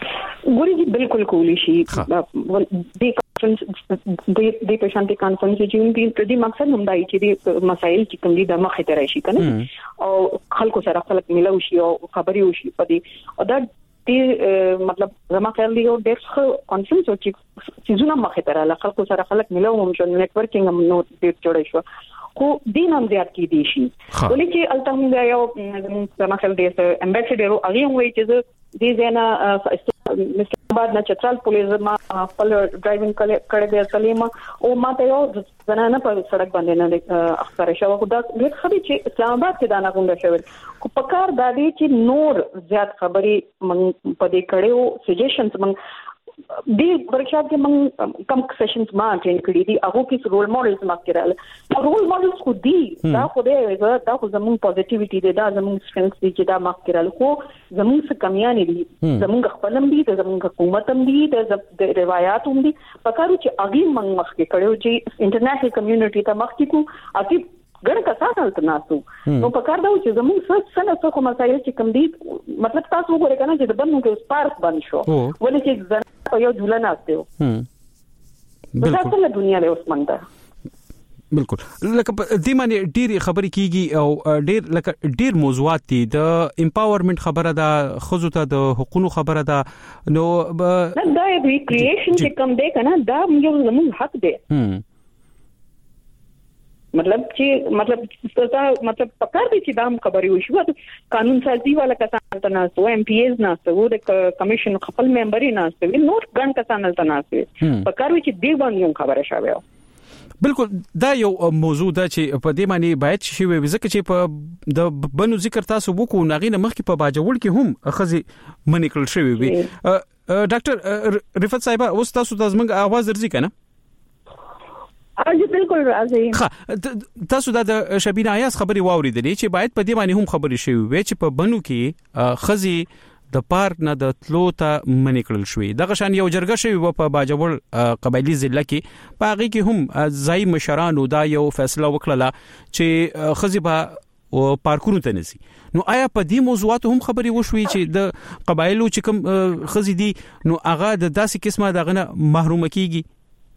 ګوري چې بالکل کولی شي د کانفرنس د د پېشنټ کانفرنس چې د دې مقصد هم دی چې د مسایل چې کوم دي د مخې ته راشي کنه او خلکو سره خلک ملو شي او خبري وشي په دې او دا د مطلب زما خیال دی یو ډېر ښه کانفرنس او چې زونه مخې ته رااله خلکو سره خلک ملو هم شو نیټورکینګ هم نو ډېر جوړ شو خو دین هم زیات کی دي شي ولې چې الته موږ یو زما خیال دی امبیسډر او هغه وایي چې د زینا اسلامباد نه چترال پولیس ما خپل ډرایوینګ کړی دی کلیما او ما ته یو زنانه په سړک باندې نه اخبار شوه خو دا ډېر خبرې چې اسلام آباد کې دا نه غونډه شوې خو په کار دا دی چې نور زیات خبرې من په دې کړو سجیشنز من دی ورکشاپ کې من کم سیشنز ما اټینډ کړی دي هغه کې رول ماډلز ما کړل رول ماډلز خو دي دا خو دې دا خو زموږ پوزټیویټي دی دا زموږ سټرنګث دي چې دا ما کړل خو زموږ څه کمیان دي زموږ خپلم دي زموږ حکومت هم دي د روایت هم دي پکارو چې اغي من مخ کې کړو چې انټرنیشنل کمیونټي ته مخ کې کو اتی ګڼ کسان هلته ناسو نو پکار دا چې زموږ څه څه څه کوم مسایل چې کوم دي مطلب تاسو وګورئ کنه چې د بنو کې سپارک بند شو ولې چې ځنه په یو ځل نه استو هم بالکل په دنیا له اوس منده بالکل لکه دې معنی ډېر خبرې کیږي او ډېر لکه ډېر موضوعات دي د امپاورمنت خبره ده خزو ته د حقوقو خبره ده نو دا ریکرییشن چې کوم دی کنه دا یو زموږ حق دی مطلب چې مطلب څه مطلب پکار دي چې دا هم خبري وشو قانون سازي والا کسان ته نه سو ایم پی ایز نه سو د کمیشن خپل ممبري نه سو نو ګڼ کسان ته نه سو پکار وي چې دی باندې خبره شاوه بالکل دا یو موضوع ده چې په دې معنی باید شي وي ځکه چې په د بنو ذکر تاسو وکړو ناغینه مخکې په باجوړ کې هم خزي منیکل شوی وي ډاکټر رفعت صاحب اوس تاسو د زمنګ आवाज درځي کنه اځي بالکل راځي ها تاسو د شبینه ایاس خبري واوریدلې چې باید په دې باندې هم خبري شوی وي چې په بنو کې خزي د پارک نه د تلو ته منیکل شوی دغه شان یو جرګه شوی په باجوړ قبایلی ضلع کې پاغي کې هم ځای مشرانو دا یو فیصله وکړه چې خزي به او پارکونو ته نسی نو آیا په دې موضوعات هم خبري وشوي چې د قبایلو چې کوم خزي دي نو هغه د داسې قسمه دغه نه محروم کیږي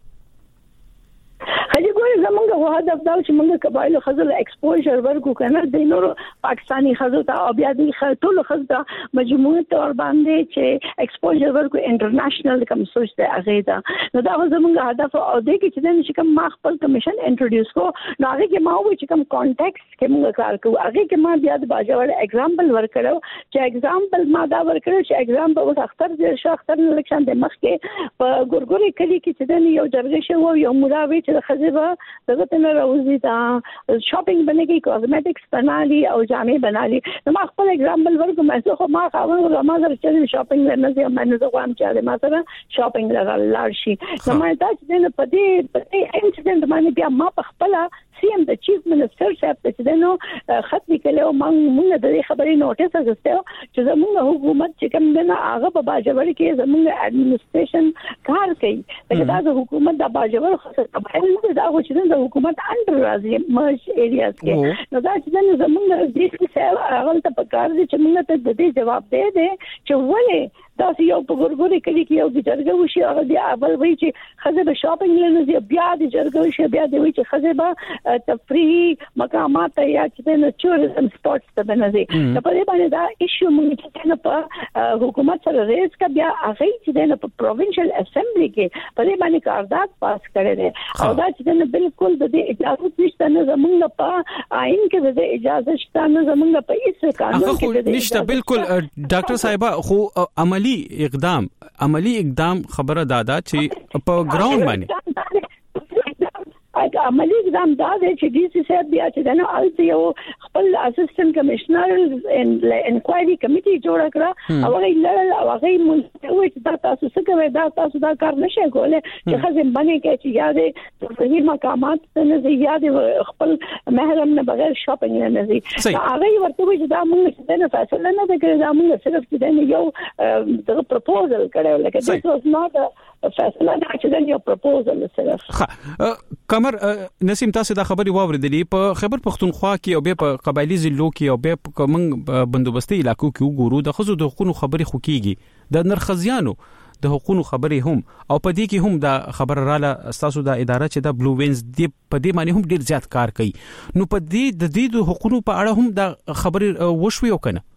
خځې ګورې زمونږ هو هدف دا چې موږ قبایلو خزو له ایکسپوژر ورکو کنه د نورو پاکستانی خزو ته او بیا د ټولو خزو ته مجموعي تور باندې چې ایکسپوژر ورکو انټرنیشنل کوم سوچ ته هغه دا نو دا زمونږ هدف او د کې چې کوم ما خپل کمیشن انټروډیوس کو نو هغه کې ما و چې کوم کانټیکست کې موږ کار کوو هغه کې ما بیا د باجوړ اگزامپل ورکړو چې اگزامپل ما دا ورکړو چې اگزامپل اوس اختر د شاختر الیکشن د مخ کې په ګورګوري کلی کې چې یو جرګه شو یو مراوي چې خزبه دغه ته راوځي دا شاپینګ باندې کې کاسمیټکس بنالي او جامې بنالي نو ما خپل اگزامپل ورکوم زه خو ما خاور ما سره چې شاپینګ نه زه ما نه غواړم چې ما سره شاپینګ لګال شي نو ما دا چې په دې په دې انسیډنټ باندې بیا ما په خپل سی ام د چیف منسٹر صاحب ته چې نو خط لیکلو موږ د دې خبرې نوټیس اغوستو چې زموږ حکومت چې کوم نه هغه په باجوړ کې زموږ اډمنسټریشن کار کوي دا د حکومت د باجوړ خصوصا دا چې د حکومت انډر راځي مرج ایریاز کې نو دا چې زموږ د دې څخه هغه ته پکار دي چې موږ ته د دې جواب دی دی چې ولې دا یو په ګورګوري کې کې یو د جرګه وشي هغه دی اول وی چې خزه به شاپینګ لنه بیا د جرګه وشي بیا دی وی چې خزه به تفریحي مقامات یا چې د ټوریزم سپاټس ته بنځي په دې باندې دا ایشو موږ چې نه په حکومت سره ریس کا بیا هغه چې د پروینشل اسمبلی کې په دې باندې قرارداد پاس کړی دی او دا چې نه بالکل د اجازه نشته نه زمونږ په آئین کې د اجازه شته نه زمونږ په هیڅ قانون کې نشته بالکل ډاکټر صاحب خو عملی اقدام عملی اقدام خبره دادا چې په ګراوند باندې عملی اقدام دا دی چې ډي سي صاحب بیا چې دا نو یو خپل اسسټنټ کمشنر انکوایري کمیټي جوړ کړه او هغه لړل او هغه مونږ ته دا تاسو څه کوي دا تاسو دا کار نشئ کولای چې خزم باندې کې چې یاد صحیح مقامات نه زی یاد خپل محرم نه بغیر شاپینګ نه زی هغه ورته وي چې دا موږ څه نه فیصله نه وکړو دا موږ صرف چې یو د پروپوزل کړو لکه this was not a فیصله نه چې یو پروپوزل صرف کمر نسیم تاسو دا خبري واوریدلې په خیبر پختونخوا کې او به په قبایلی ضلعو کې او به کوم بندوبستي علاقو کې وګورو د خزو د حقوقو خبري خو کیږي د نرخزیانو د حقوقو خبرې هم او په دې کې هم دا خبر رااله تاسو د اداره چې د بلو وینز دی په دې معنی هم ډیر زیات کار کوي نو په دې د دې د حقوقو په اړه هم دا خبرې وشوي او کنه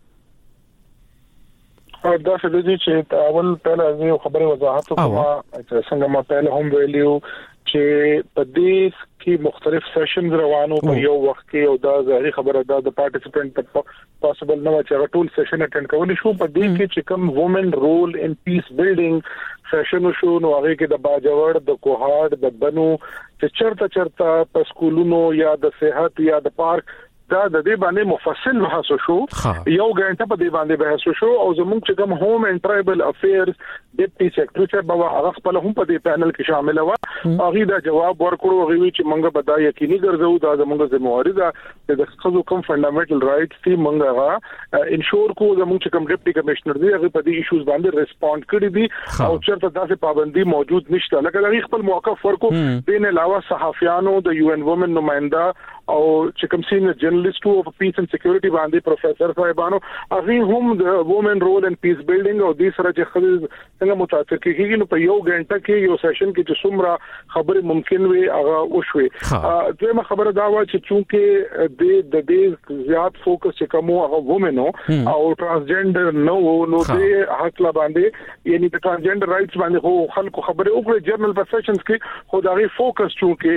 دا څه دي چې اول پهله یو خبره وضاحت وکړه چې څنګه ما پهله هم ویلیو چې په دې کې مختلف سیشنز روانو په یو وخت کې او دا ظاهري خبره ده د پارټیسپینټ ته پاسبل نه و چې ټول سیشن اټینډ کولی شو په دې کې چې کوم وومن رول ان پیس بیلډینګ سیشن شو نو هغه کې د باجوړ د کوهاټ د بنو چې چرته چرته په سکولونو یا د صحت یا د پارک دا د دې باندې مفصل بحث شو یو غنټه په دې باندې بحث شو او زموږ چې کوم هوم اینڈ ټرایبل افیئرز ډیپټي سیکریټری چې بابا هغه خپل هم په دې پینل کې شامل و هغه دا جواب ورکړو هغه چې موږ به دا یقیني ګرځو دا زموږ ذمہواری ده چې د خصوصو کوم فندامنټل رائټس چې موږ هغه انشور کو زموږ چې کوم ډیپټي کمشنر دی هغه په دې ایشوز باندې ریسپونډ کړی دي او چېرته داسې پابندي موجود نشته لکه هغه خپل موقف ورکو دین علاوه صحافیانو د یو ان وومن نمائنده او چې کوم سینیئر جرنالست او پیس اینڈ سکیورټي باندې پروفیسور صاحبانو هغه هم د وومن رول ان پیس بیلډینګ او د سره چې څنګه متاثر کیږي نو په یو غنټه کې یو سیشن کې چې څومره خبره ممکن وي هغه وشوي دویمه خبره دا و چې چونکه د د دې زیات فوکس چې کوم هغه وومن او ترانسجنډر نو نو د حق لا باندې یعنی د ترانسجنډر رائټس باندې خو خلکو خبره وکړي جرنل پروفیشنز کې خو دا غي فوکس چونکه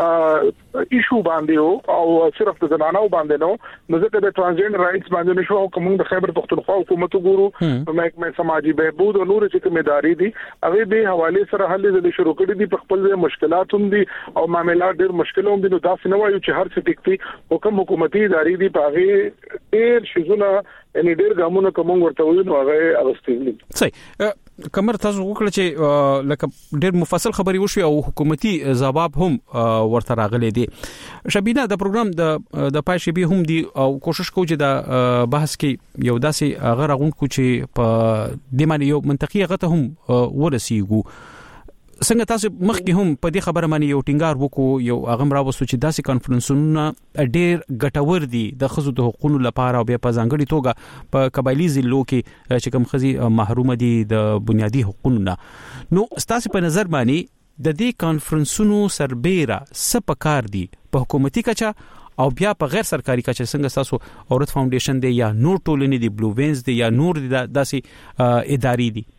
ایشو باندې او صرف د زنانو باندې نو نو ځکه د ترانسجنډر رائټس باندې نشو او کوم د خیبر پختونخوا حکومت ګورو په محکمه سماجی بهبود او نور چې کومداري دي هغه به حواله سره حل دي شروع کړي دي په خپل مشکلات هم دي او معاملات ډېر مشکل هم دي نو دا څنګه وایو چې هر څه ټیکتي حکم حکومتي ادارې دي په هغه ډېر شیزونه ان ډېر ګامونه کوم ورته وي نو هغه اغستېږي صحیح کمر تاسو وکړه چې لکه ډېر مفصل خبري وشي او حکومتي ځواب هم ورته راغلي دي شبینه د پروګرام د د پای شی هم دي او کوشش کوو چې د بحث کې یو داسې غیر غون کو چې په د معنی یو منطقي غته هم ورسیږو څنګه تاسو مخکې هم په دې خبره باندې یو ټینګار وکړو یو اغم راوستو چې داسې کانفرنسونه ډېر ګټور دي د خزو د حقوقو لپاره او بیا په ځانګړي توګه په قبایلی ضلعو کې چې کوم خزي محروم دي د بنیادی حقوقو نه نو تاسو په نظر باندې د دې کانفرنسونو سربېره څه پکار دي په حکومتي کچه او بیا په غیر سرکاري کچه څنګه تاسو اورت فاونډیشن دی یا نور ټولنې دی بلو وینز دی یا نور دی داسې ادارې دي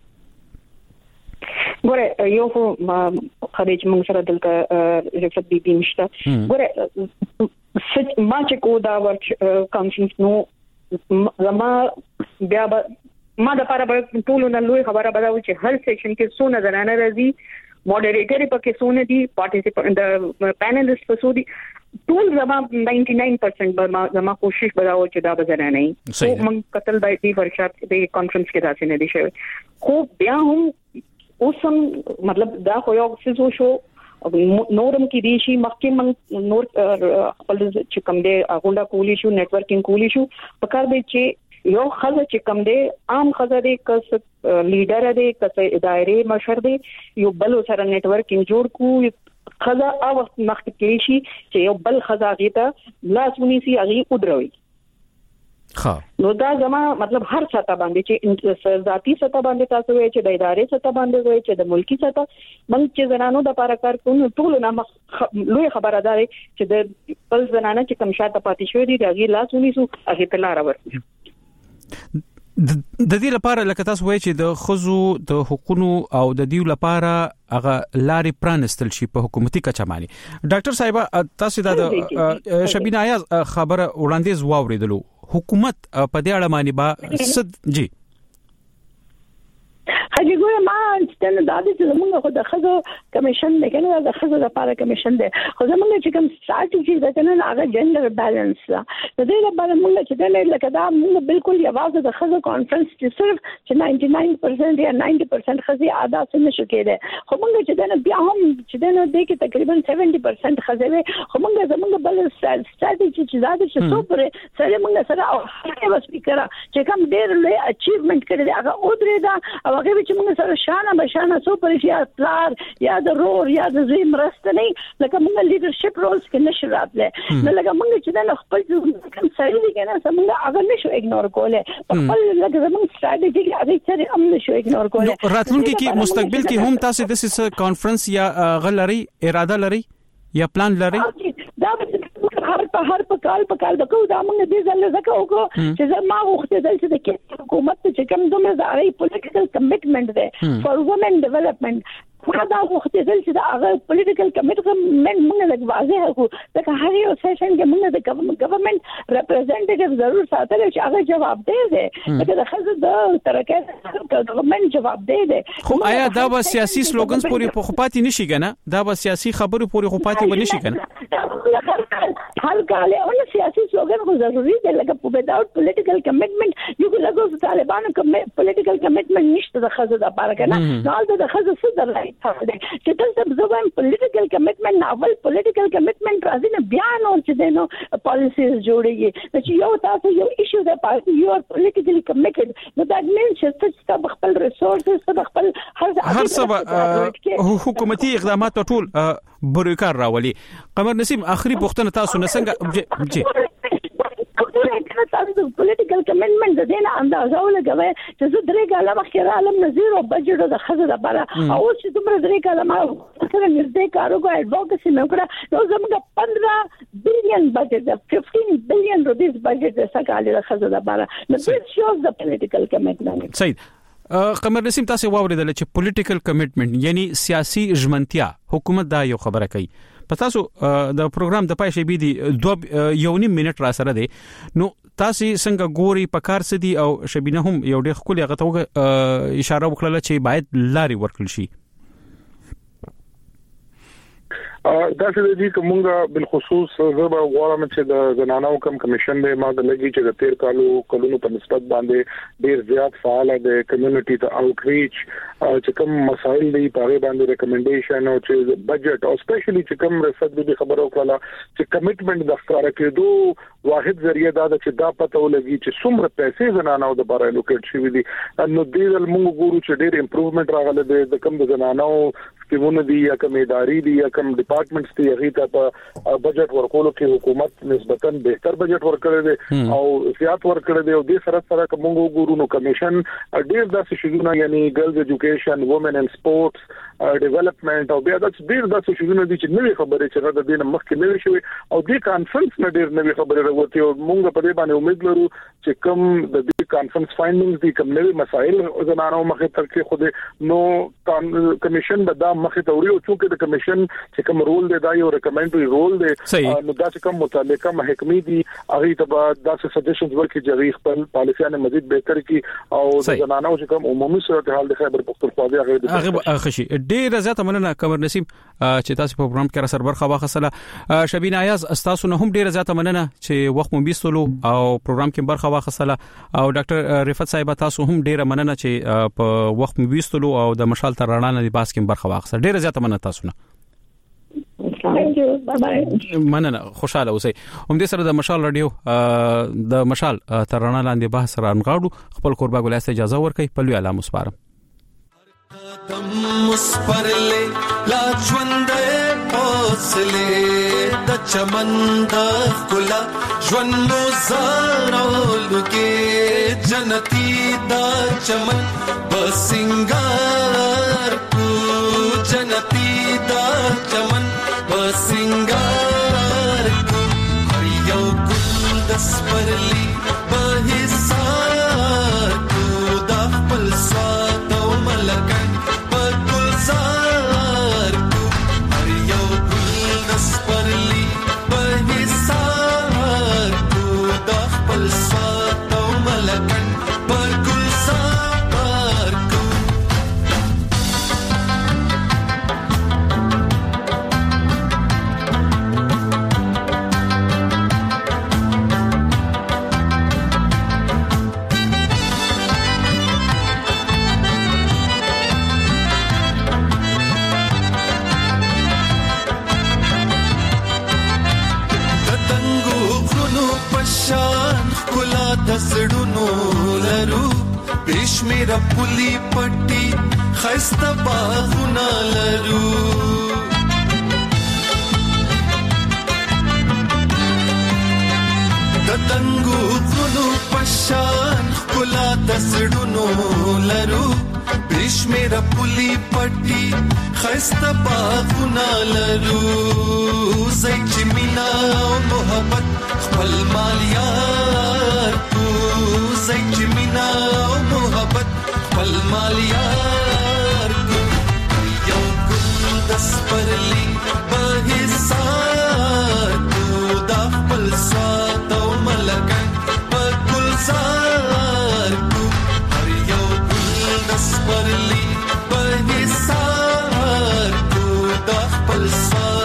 ګوره یو ما خارج موږ سره دلته رفت بي بي مشته ګوره سچ ما چې کو دا ورک کانفرنس نو زما بیا ما د لپاره به ټول نه لوی خبره بداو چې هر سیکشن کې څو نه زنانه راځي مودریټر پکې څو نه دي پارټیسپینټ د پینلیست په څو دي ټول زما نننty-nine percent به زما کوشش بداو چې دا به زنانه نه سو موږ قتل بای دی ورکشاپ د کانفرنس کې راځي نه دي شوی خو بیا هم اوسم مطلب دا خو یو څه شو نورم کې دي شي مخکې من نور خپل چې کوم دی غونډه کولی شو نتورکینګ کولی شو په کار دی چې یو خزه چې کوم دی عام خزه دی کس لیډر دی کس ادارې مشر دی یو بل سره نتورکینګ جوړ کو خزه او مخکې کې شي چې یو بل خزه غیته لاسونی سي اغي قدروي ها نو دا زما مطلب هر سطح باندې چې ذاتی سطح باندې تاسو وایي چې د ادارې سطح باندې وایي چې د ملکی سطح من چې زنانو د لپاره کار کوو ټول نه لوی خبره ده چې د بل زنانه چې کوم شاته پاتې شوی دي دغه لاسونی سو هغه په لار ورته د دې لپاره لکه تاسو وایي چې د خزو د حقوقو او د دیو لپاره هغه لارې پرانستل شي په حکومتي کچه باندې ډاکټر صاحب تاسو د شبینه ایاز خبره وړاندیز واوریدلو حکومت په دې اړه باندې با صد جی حاجی ګوره ما ستنه د دې چې موږ خو د خزو کمیشن نه کنه د خزو لپاره کمیشن دی خو زموږ چې کوم ستراتیجی ده کنه هغه جندر بیلانس ده د دې لپاره موږ چې د لکه دا موږ بالکل یوازې د خزو کانفرنس چې صرف چې نننty-nine percent یا ninety percent خزي ادا څنګه شو کېده خو موږ چې د بیا هم چې د دې کې تقریبا seventy percent خزي خو موږ زموږ بل ستراتیجی چې دا چې څو پر سره موږ سره او هغه سپیکر چې کوم ډېر لوی اچیومنت کړی هغه او درې دا هغه چې موږ سره شانه بشانه سو پرې یا پلار یا د رور یا د زوی مرسته نه لکه موږ لیدرشپ رولز کې نشو راتله نه لکه موږ چې د خپل کوم سړی دی کنه څنګه هغه نشو اګنور کوله خپل لکه موږ ستراتیژي هغه چې هم نشو اګنور کوله راتلونکي کې مستقبل کې هم تاسو د سیس کانفرنس یا غلري اراده لري یا پلان لري دا هر په هر په کال په کال دغه د امن دې ځل زکه وکړو چې زه ما وخت دل چې د حکومت چې کوم دومره زاري پولیټیکل کمټمنټ ده فور وومن ډیولپمنٹ خو دا وخت دل چې دا هغه پولیټیکل کمټمنټ موږ لږ واضح کو دا هر یو سیشن کې موږ د ګورنمنت ریپرزنټیټیو ضرور ساتل چې هغه جواب دی دا د خزه د ترکه ګورنمنت جواب دی خو آیا دا به سیاسي سلوګنز پوری په خپاتې نشي کنه دا به سیاسي خبرو پوری خپاتې ونشي کنه حل کاله او سیاسي سلوګن خو ضروري دی لکه without political commitment یو لګو طالبانو کوم political commitment نشته د خزه د لپاره کنه نو د خزه څه درلای چې تاسو زموږ پولیټیکل کمټمنټ ناول پولیټیکل کمټمنټ راځي نه بیان او چې دینو پالیسیز جوړیږي چې یو تاسو یو ایشو د پارټي یو پولیټیکلی کمټډ نو دا مینس چې تاسو خپل ریسورسز خپل هر څه حکومتي اقدامات ټول بریکار راولي قمر نسیم اخري پوښتنه تاسو نه څنګه جی تاسو پولیټیکل کمټمنټ د دې اندازه ولګوي چې زه درې کاله مخکې رالم نظیر او بجټ د خزه لپاره او چې دومره درې کاله ما سره نږدې کارو کو اډوکسي مې کړه نو زموږ پندرہ بلین بجټ د فifteen بلین روپیز بجټ د سکهاله د خزه لپاره نو this shows the political commitment. صحیح قمر نسیم تاسو واوریدل چې پولیټیکل کمټمنټ یعنی سیاسي ژمنتیا حکومت دا یو خبره کوي پتاسو د پروګرام د پای شی بي دي دو یو نیم منټ را سره دی نو تاسو څنګه ګوري په کار سدي او شبینه هم یو ډېر خولي غته اشاره وکړه چې باید لاري ورکړل شي دا چې دې کومه بل خصوص زبر غواړم چې د زنانو کم کمیشن به ما د لګي چې د تیر کالو کلونو په نسبت باندې ډیر زیات فعال دی کمیونټي ته اوټریچ چې کوم مسایل دی په اړه باندې ریکمنډیشن او چې بجټ او سپیشلی چې کوم رسد دې خبرو کړه چې کمټمنټ د ښکارا کېدو واحد ذریعہ دا چې دا پته ولګي چې څومره پیسې زنانو د بارے لوکیټ شوی دي نو دې موږ ګورو چې ډیر امپروومنت راغله د کوم د زنانو سکیمونه دي یا کوم اداري دي یا کوم ډپارټمنټس دي هغه ته په بجټ ورکولو کې حکومت نسبتاً بهتر بجټ ورکړي دي او زیات ورکړي دي او د سره سره کوم ګورو نو کمیشن ډیر داسې شګونه یعنی ګرلز ایجوکیشن وومن ان سپورتس ډیولپمنٹ او بیا د ډیر داسې شګونه دي چې نوې خبرې چې د دې مخکې نوې شوی او د کانفرنس نه ډیر نوې خبرې راوتی او موږ په دې باندې امید لرو چې کوم د دې کانفرنس فایندینګز دي کوم نوې مسایل زنانو مخې ته کې خو نو کمیشن به دا مخې ته وړي او چې د کمیشن چې کوم رول دی دا یو ریکمنډري رول دی نو دا چې کوم متعلقه محکمې دي هغه ته به داسې سجیشنز ورکړي چې خپل پالیسیانه مزید بهتر کړي او د زنانو چې کوم عمومي صورتحال د خیبر پختونخوا هغه هغه خشي ډیر زیات مننه قمر نسیم چې تاسو په پروګرام کې را سره برخه واخصله شبینه ایاز تاسو نه هم ډیر زیات مننه چې وخت مو بیستلو او پروګرام کې برخه واخصله او ډاکټر رفعت صاحب تاسو هم ډیر مننه چې په وخت مو بیستلو او د مشال تر رڼا نه باس کې برخه واخصله ډیر زیات مننه تاسو نه Thank you. Bye-bye. مننه خوشاله اوسئ. هم دې سره د مشال رادیو د مشال تر رڼا لاندې بحث رانغاړو خپل قربا ګلاسته اجازه ورکړئ په لوی اعلی مسپارم قدم مسپرلې لا ژوندې اوسلې د چمن د ګلا ژوند زارولو کې جنتی دا چمن بسنګار کو جنتی دا چمن بسنګار کو هر یو ګل د سپرلې په حساب کو د خپل سات او ملک بشمیر پولی پټي خسته باغونه لرو د تنګو غرونو پشان خلا تسړونو لرو بشمیر پولی پټي خسته باغونه لرو زای چې مینا او محبت خپل مالیار کو زای چې مینا او محبت خپل مالیار کو یو ګل د سپرلی په حساب کو د خپل سات او ملکن په ګلزار کو هر یو ګل د سپرلی په حساب کو د خپل سات